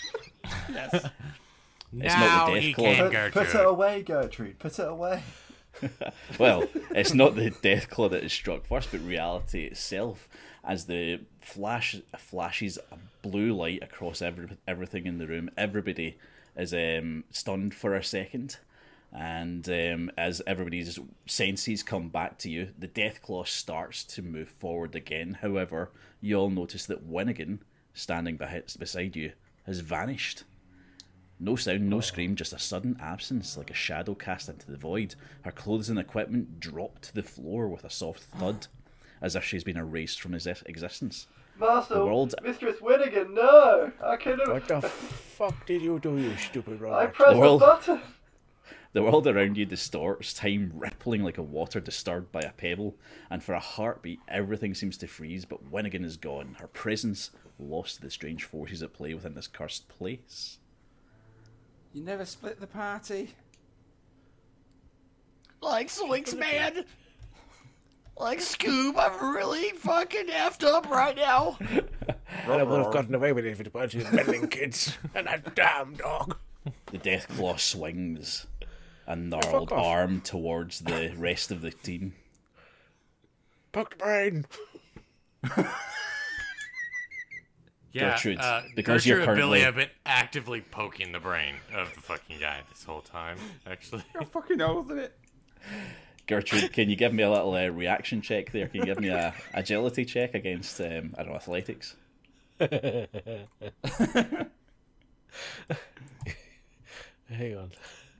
Yes.
It's
Now
not the death
he
claw.
can,
Put,
Gertrude.
put it away, Gertrude. Put it away.
Well, it's not the Deathclaw that is struck first, but reality itself, as the flash flashes a blue light across every, everything in the room. Everybody is um, stunned for a second, and um, as everybody's senses come back to you, the Deathclaw starts to move forward again. However, you all notice that Winnigan, standing behi- beside you, has vanished. No sound, no scream, just a sudden absence, like a shadow cast into the void. Her clothes and equipment drop to the floor with a soft thud, as if she's been erased from his existence.
Master,
The world-
Mistress Winnigan, no! I couldn't.
What the fuck did you do, you stupid
I
robot?
pressed
The
the,
world-
button.
The world around you distorts, time rippling like a water disturbed by a pebble, and for a heartbeat, everything seems to freeze, but Winnigan is gone, her presence lost to the strange forces at play within this cursed place.
You never split the party.
Like Swinks, man. Like Scoob, I'm really fucking effed up right now.
I would have gotten away with it if it wasn't his meddling kids and that damn dog.
The Deathclaw swings a
fuck
gnarled
off.
arm towards the rest of the team.
Puck brain.
Yeah,
Gertrude,
uh,
because
Gertrude
you're
and
currently-
Billy have been actively poking the brain of the fucking guy this whole time, actually.
You're fucking old, isn't it?
Gertrude, can you give me a little uh, reaction check there? Can you give me a agility check against, um, I don't know, athletics?
Hang on.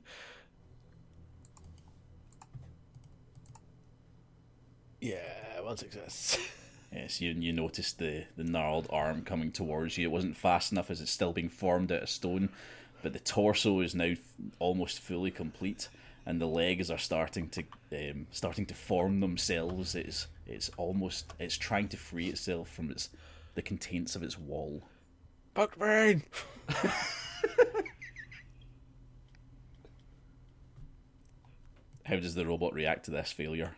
Yeah, one success.
Yes, you you noticed the, the gnarled arm coming towards you. It wasn't fast enough as it's still being formed out of stone, but the torso is now f- almost fully complete, and the legs are starting to um, starting to form themselves. It's it's almost it's trying to free itself from its the contents of its wall.
Puck brain.
How does the robot react to this failure?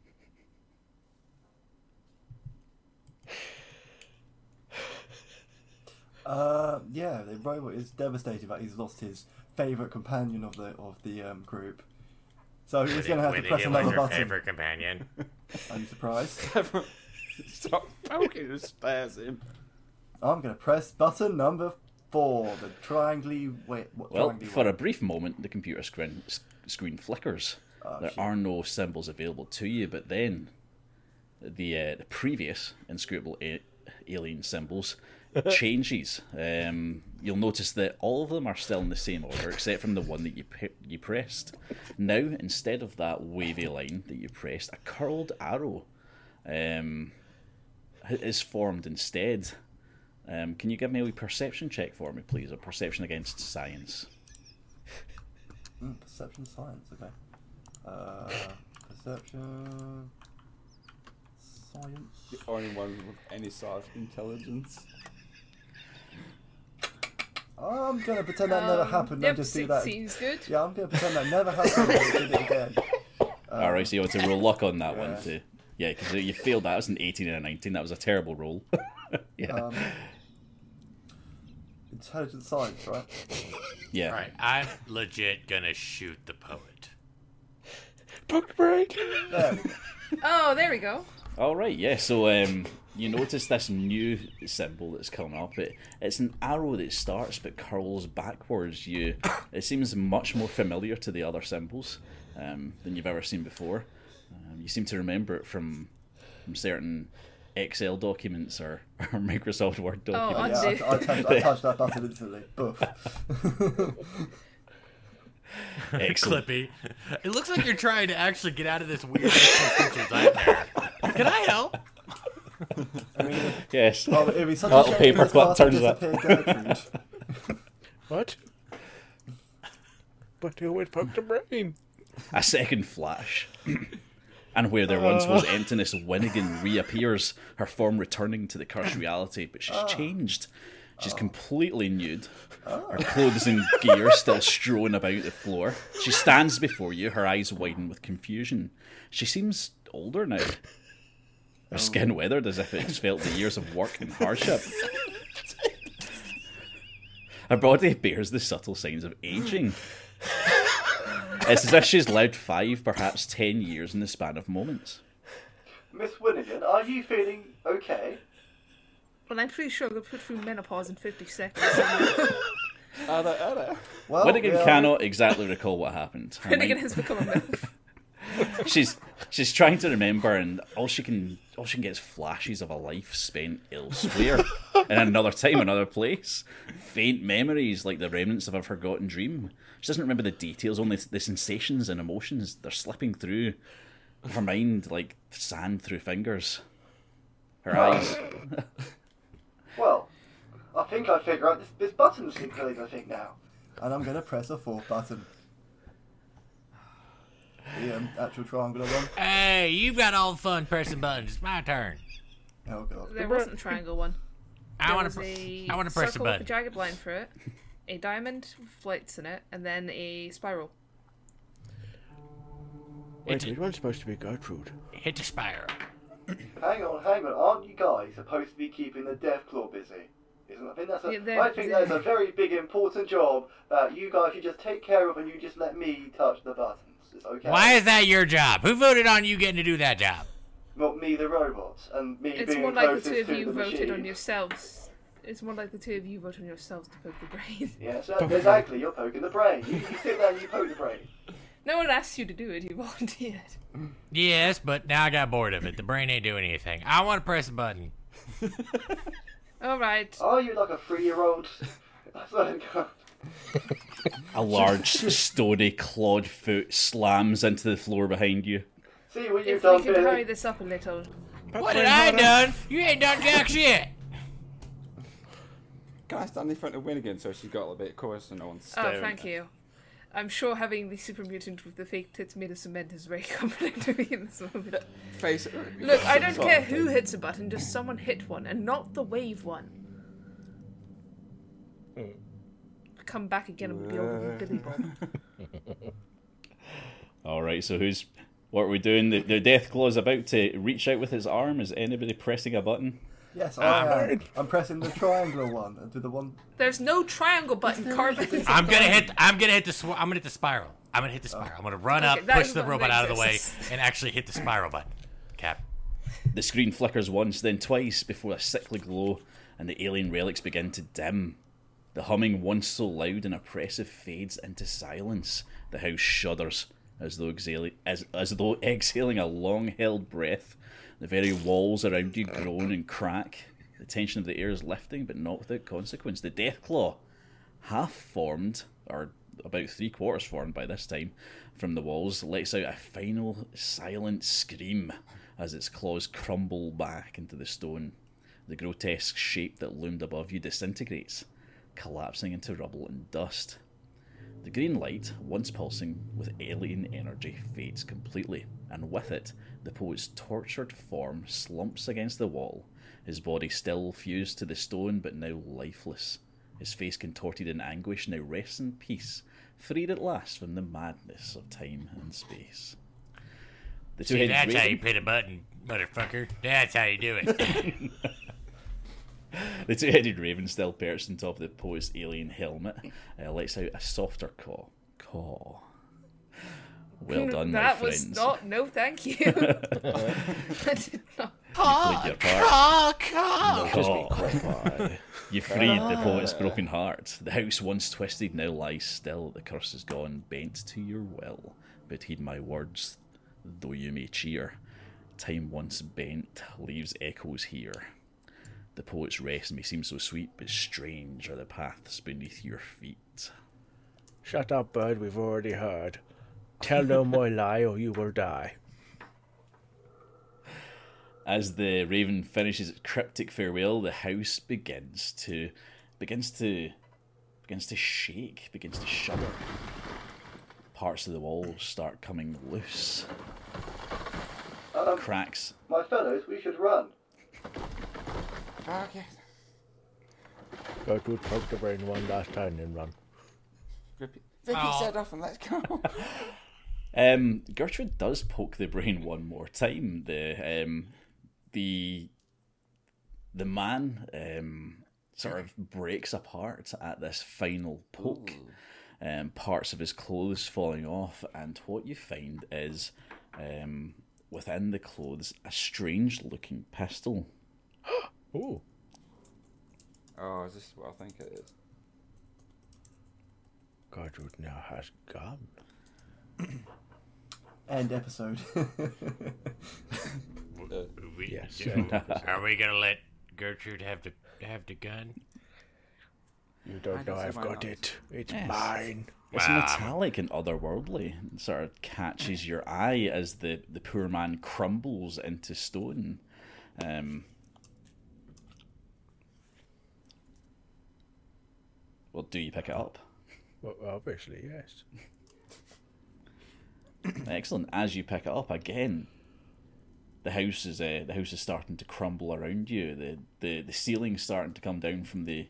Uh, yeah, the robot is devastated that he's lost his favourite companion of the of the um, group. So he's going to have to press
Winnigan
another
was your
button.
favorite companion.
Are you surprised?
Stop poking and stares at him.
I'm going to press button number four, the triangly wait. What,
Well,
triangly
for
way.
a brief moment, the computer screen s- screen flickers.
Oh,
there
shit.
are no symbols available to you, but then the uh, the previous inscrutable a- alien symbols changes. Um, you'll notice that all of them are still in the same order, except from the one that you pe- you pressed. Now, instead of that wavy line that you pressed, a curled arrow um, h- is formed instead. Um, can you give me a wee perception check for me, please? A perception against science.
Mm, perception science, okay. Uh, perception science.
The only one with any sort of intelligence.
I'm going to pretend that never
Um,
happened
yep,
and just do that.
sixteen's good.
Yeah, I'm going to pretend that never happened and do it again.
All right, so you want to roll luck on that one
yeah.
too. Yeah, because you failed that. That was an eighteen and a nineteen. That was a terrible roll. yeah.
Um, intelligent science, right?
yeah.
Alright, I'm legit gonna shoot the poet.
Puck brain.
There.
Oh, there we go.
All right, yeah. So um, you notice this new symbol that's come up. It, it's an arrow that starts but curls backwards. You, it seems much more familiar to the other symbols um, than you've ever seen before. Um, you seem to remember it from, from certain Excel documents or, or Microsoft Word
Oh,
documents.
Yeah,
undo.
I, I, touched, I touched that button instantly. Boof.
Excellent.
Clippy. It looks like you're trying to actually get out of this weird creature's nightmare. Can I help?
I mean,
Yes.
oh, it'd be such
A
a
little
shame
paper
if this
clip
bastard
turns up.
disappeared Gertrude.
What? But who would puck the brain?
A second flash. And where there once was emptiness, Winnigan reappears, her form returning to the cursed reality, but she's changed. She's completely nude. Her clothes and gear still strewn about the floor. She stands before you, her eyes widen with confusion. She seems older now. Her skin weathered as if it's felt the years of work and hardship. Her body bears the subtle signs of aging. It's as if she's lived five, perhaps ten years in the span of moments.
Miss Winnigan, are you feeling okay?
Well, I'm pretty sure we'll put through menopause in fifty seconds.
Are they, are they?
Well,
Winnigan
yeah,
cannot exactly recall what happened. Her
Finnegan
mind-
has become a MILF.
she's she's trying to remember, and all she can all she can get is flashes of a life spent elsewhere, in another time, another place. Faint memories, like the remnants of a forgotten dream. She doesn't remember the details, only the sensations and emotions. They're slipping through her mind like sand through fingers. Her eyes.
Well, I think I figure out this, this button's included, I think, now.
And I'm going to press a fourth button. The um, actual triangular one.
Hey, you've got all the fun pressing buttons. It's my turn.
Oh, God.
There wasn't a triangle one.
I
There
wanna
was
pr-
a
I wanna press the
circle with
button.
a jagged line through it, a diamond with lights in it, and then a spiral.
Wait, which one's supposed to be Gertrude?
Hit the spiral.
Hang on, hang on. Aren't you guys supposed to be keeping the Deathclaw busy? Isn't I think that's a,
Yeah, they're-
I think that's a very big, important job that you guys should just take care of, and you just let me touch the buttons. It's okay.
Why is that your job? Who voted on you getting to do that job?
Not me, the robot, and me
It's
being
more like the
closest
two of
to
you
the
voted
machine.
on yourselves. It's more like the two of you voted on yourselves to poke the brain.
Yes, uh, exactly. You're poking the brain. You, you sit there and you poke the brain.
No one asked you to do it, you volunteered.
Yes, but now I got bored of it. The brain ain't doing anything. I want to press a button.
Alright.
Are you like a three-year-old? I swear to God.
A large, stony, clawed foot slams into the floor behind you.
See what you've
If we
done,
could
Billy.
hurry this up a little.
What did I done? You ain't done jack shit.
Can I stand in front of Winnigan so she's got a little bit of cover so no one's
Oh,
staring?
thank you. I'm sure having the super mutant with the fake tits made of cement is very comforting to me in this moment.
Face.
Look, I don't care who hits a button, just someone hit one, and not the wave one. Come back again and we'll be over Billy Bob.
Alright, so who's... What are we doing? The, the Deathclaw is about to reach out with his arm. Is anybody pressing a button?
Yes, I am. I'm pressing the triangular one and do the one.
There's no triangle button carved into
I'm gonna hit. I'm gonna hit the. Sw- I'm gonna hit the spiral. I'm gonna hit the spiral. I'm gonna run
Okay,
up,
that
push
is
the
what
robot out of the way,
exists.
and actually hit the spiral button. Cap.
The screen flickers once, then twice, before a sickly glow, and the alien relics begin to dim. The humming, once so loud and oppressive, fades into silence. The house shudders, as though exhaling, as, as though exhaling a long-held breath. The very walls around you groan and crack. The tension of the air is lifting, but not without consequence. The Deathclaw, half formed, or about three quarters formed by this time, from the walls, lets out a final, silent scream as its claws crumble back into the stone. The grotesque shape that loomed above you disintegrates, collapsing into rubble and dust. The green light, once pulsing with alien energy, fades completely, and with it, the poet's tortured form slumps against the wall, his body still fused to the stone but now lifeless. His face contorted in anguish now rests in peace, freed at last from the madness of time and space. The
See,
two-headed
that's how you
raven-
hit a button, motherfucker. That's how you do it.
The two-headed raven, still perched on top of the poet's alien helmet, uh, lets out a softer caw. Caw. Well done, my
That
friends.
was not. No, thank you. I did not.
You played your part.
Caw,
Notice me
Caw.
cry.
You freed the poet's broken heart. The house once twisted now lies still. The curse is gone, bent to your will. But heed my words, though you may cheer. Time once bent leaves echoes here. The poet's rest may seem so sweet, but strange are the paths beneath your feet.
Shut up, bird, we've already heard. Tell no more lie or you will die.
As the raven finishes its cryptic farewell, the house begins to begins to begins to shake, begins to shudder. Parts of the walls start coming loose.
Um,
Cracks.
my fellows, we should run.
Okay.
Gertrude poked the brain one last time and run.
Rip Rip
Oh.
his head off and let's go.
Um, Gertrude does poke the brain one more time. The um, the the man um, sort of breaks apart at this final poke. um, parts of his clothes falling off, and what you find is um, within the clothes a strange-looking pistol.
Ooh.
Oh, is this what I think it is?
Gertrude now has gun.
End episode.
We,
Yes.
do- are we gonna let Gertrude have the have the gun?
You
I
don't know
don't see
I've
why
got
not.
it. It's
Yes.
mine.
It's
Wow.
metallic and otherworldly. It sort of catches your eye as the, the poor man crumbles into stone. Um, well, do you pick it up?
Well, obviously, yes.
Excellent. As you pick it up again, the house is uh, the house is starting to crumble around you. The the the ceiling's starting to come down from the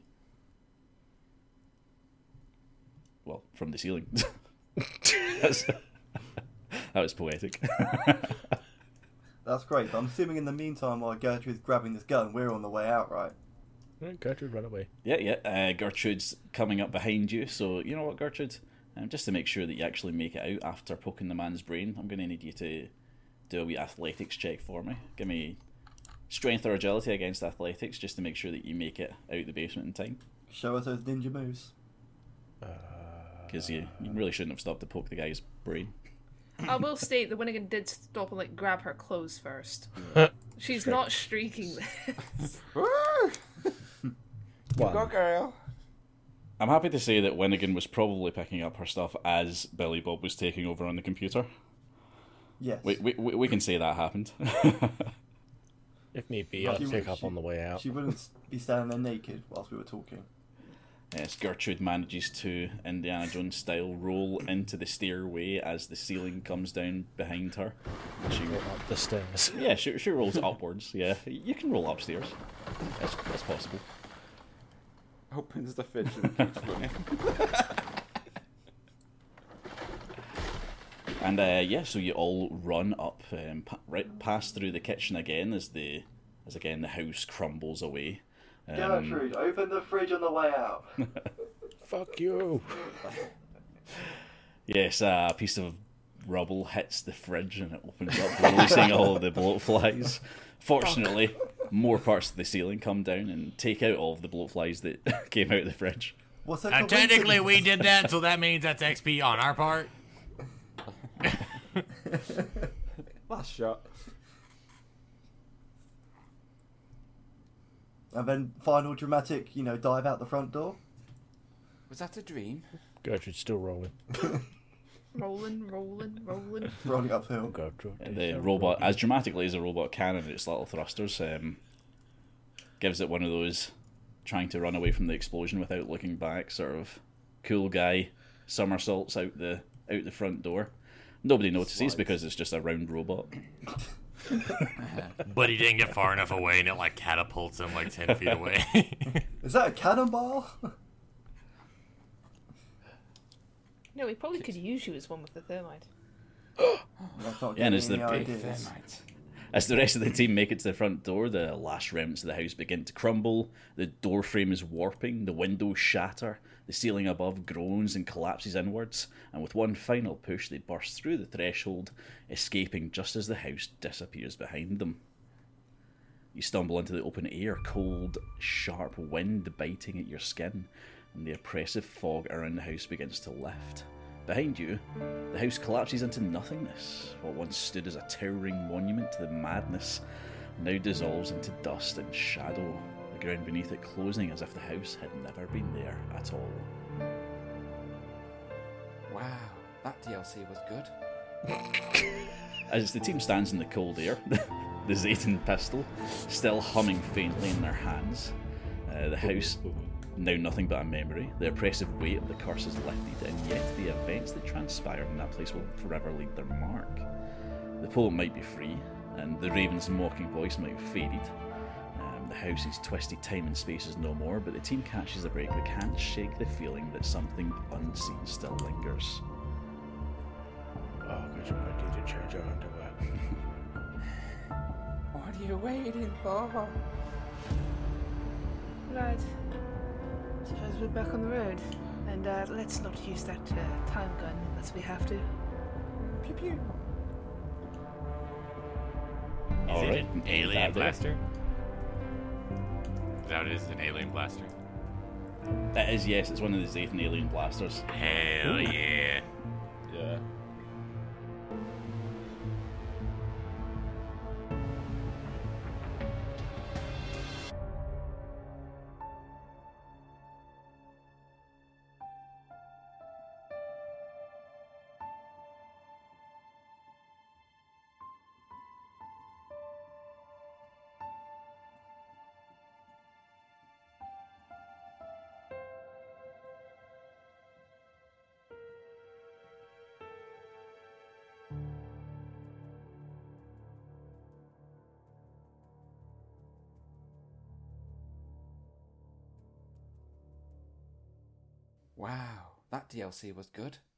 well from the ceiling. That's, that was poetic.
That's great, but I'm assuming in the meantime, while Gertrude's grabbing this gun, we're on the way out, right?
Gertrude, run away.
Yeah, yeah. Uh, Gertrude's coming up behind you. So you know what, Gertrude? Um, just to make sure that you actually make it out after poking the man's brain, I'm going to need you to do a wee athletics check for me. Give me strength or agility against athletics, just to make sure that you make it out the basement in time.
Show us those ninja moves.
Because you, you really shouldn't have stopped to poke the guy's brain.
I will state that Winnigan did stop and like grab her clothes first. She's not streaking this.
Go, girl.
I'm happy to say that Winnigan was probably picking up her stuff as Billy Bob was taking over on the computer.
Yes.
We we, we, we can say that happened.
If need be,
But
I'll
she
pick
would-
up
she-
on the way out.
She wouldn't be standing there naked whilst we were talking.
Yes, Gertrude manages to, Indiana Jones style, roll into the stairway as the ceiling comes down behind her. She
up the stairs.
Yeah, she, she rolls upwards. Yeah, you can roll upstairs. That's, that's possible.
Opens the fridge and keeps running.
And uh, yeah, so you all run up, um, pa- right past through the kitchen again as the, as again the house crumbles away. Um,
Gertrude, open the fridge on the way out.
Fuck you.
Yes, a piece of rubble hits the fridge and it opens up, releasing all of the bloatflies. Fortunately, more parts of the ceiling come down and take out all of the bloatflies that came out of the fridge.
What's that?
Uh, technically, we did that, so that means that's X P on our part.
Last shot.
And then final dramatic, you know, dive out the front door.
Was that a dream?
Gertrude's still rolling.
Rolling, rolling, rolling.
Rolling uphill.
Gertrude.
The robot, as dramatically as a robot can in its little thrusters, um, gives it one of those trying to run away from the explosion without looking back, sort of cool guy somersaults out the out the front door. Nobody notices
Slides.
because it's just a round robot.
But he didn't get far enough away, and it like catapults him like ten feet away.
Is that a cannonball?
No, we probably could use you as one with the thermite.
That's not
Yeah, and
giving
as
me
the-
any
Big
ideas.
As the rest of the team make it to the front door, the last remnants of the house begin to crumble, the door frame is warping, the windows shatter, the ceiling above groans and collapses inwards, and with one final push they burst through the threshold, escaping just as the house disappears behind them. You stumble into the open air, cold, sharp wind biting at your skin, and the oppressive fog around the house begins to lift. Behind you, the house collapses into nothingness. What once stood as a towering monument to the madness now dissolves into dust and shadow, the ground beneath it closing as if the house had never been there at all.
Wow, that D L C was good.
As the team stands in the cold air, the Zayton pistol still humming faintly in their hands, uh, the house now nothing but a memory, the oppressive weight of the curse is lifted, and yet the events that transpired in that place will forever leave their mark. The poet might be free, and the raven's mocking voice might have faded. Um, the house's twisted time and space is no more, but the team catches a break but can't shake the feeling that something unseen still lingers.
Oh, because I might need to change our underwear.
What are you waiting for?
Right. Suppose we're back on the road. And uh, let's not use that uh, time gun unless we have to.
Pew pew.
Is
All
it
right,
an
that
alien
there.
blaster? Is that what it is? An alien blaster?
It is, yes, it's one of the Zathan alien blasters.
Hell yeah.
Yeah.
Wow, that D L C was good.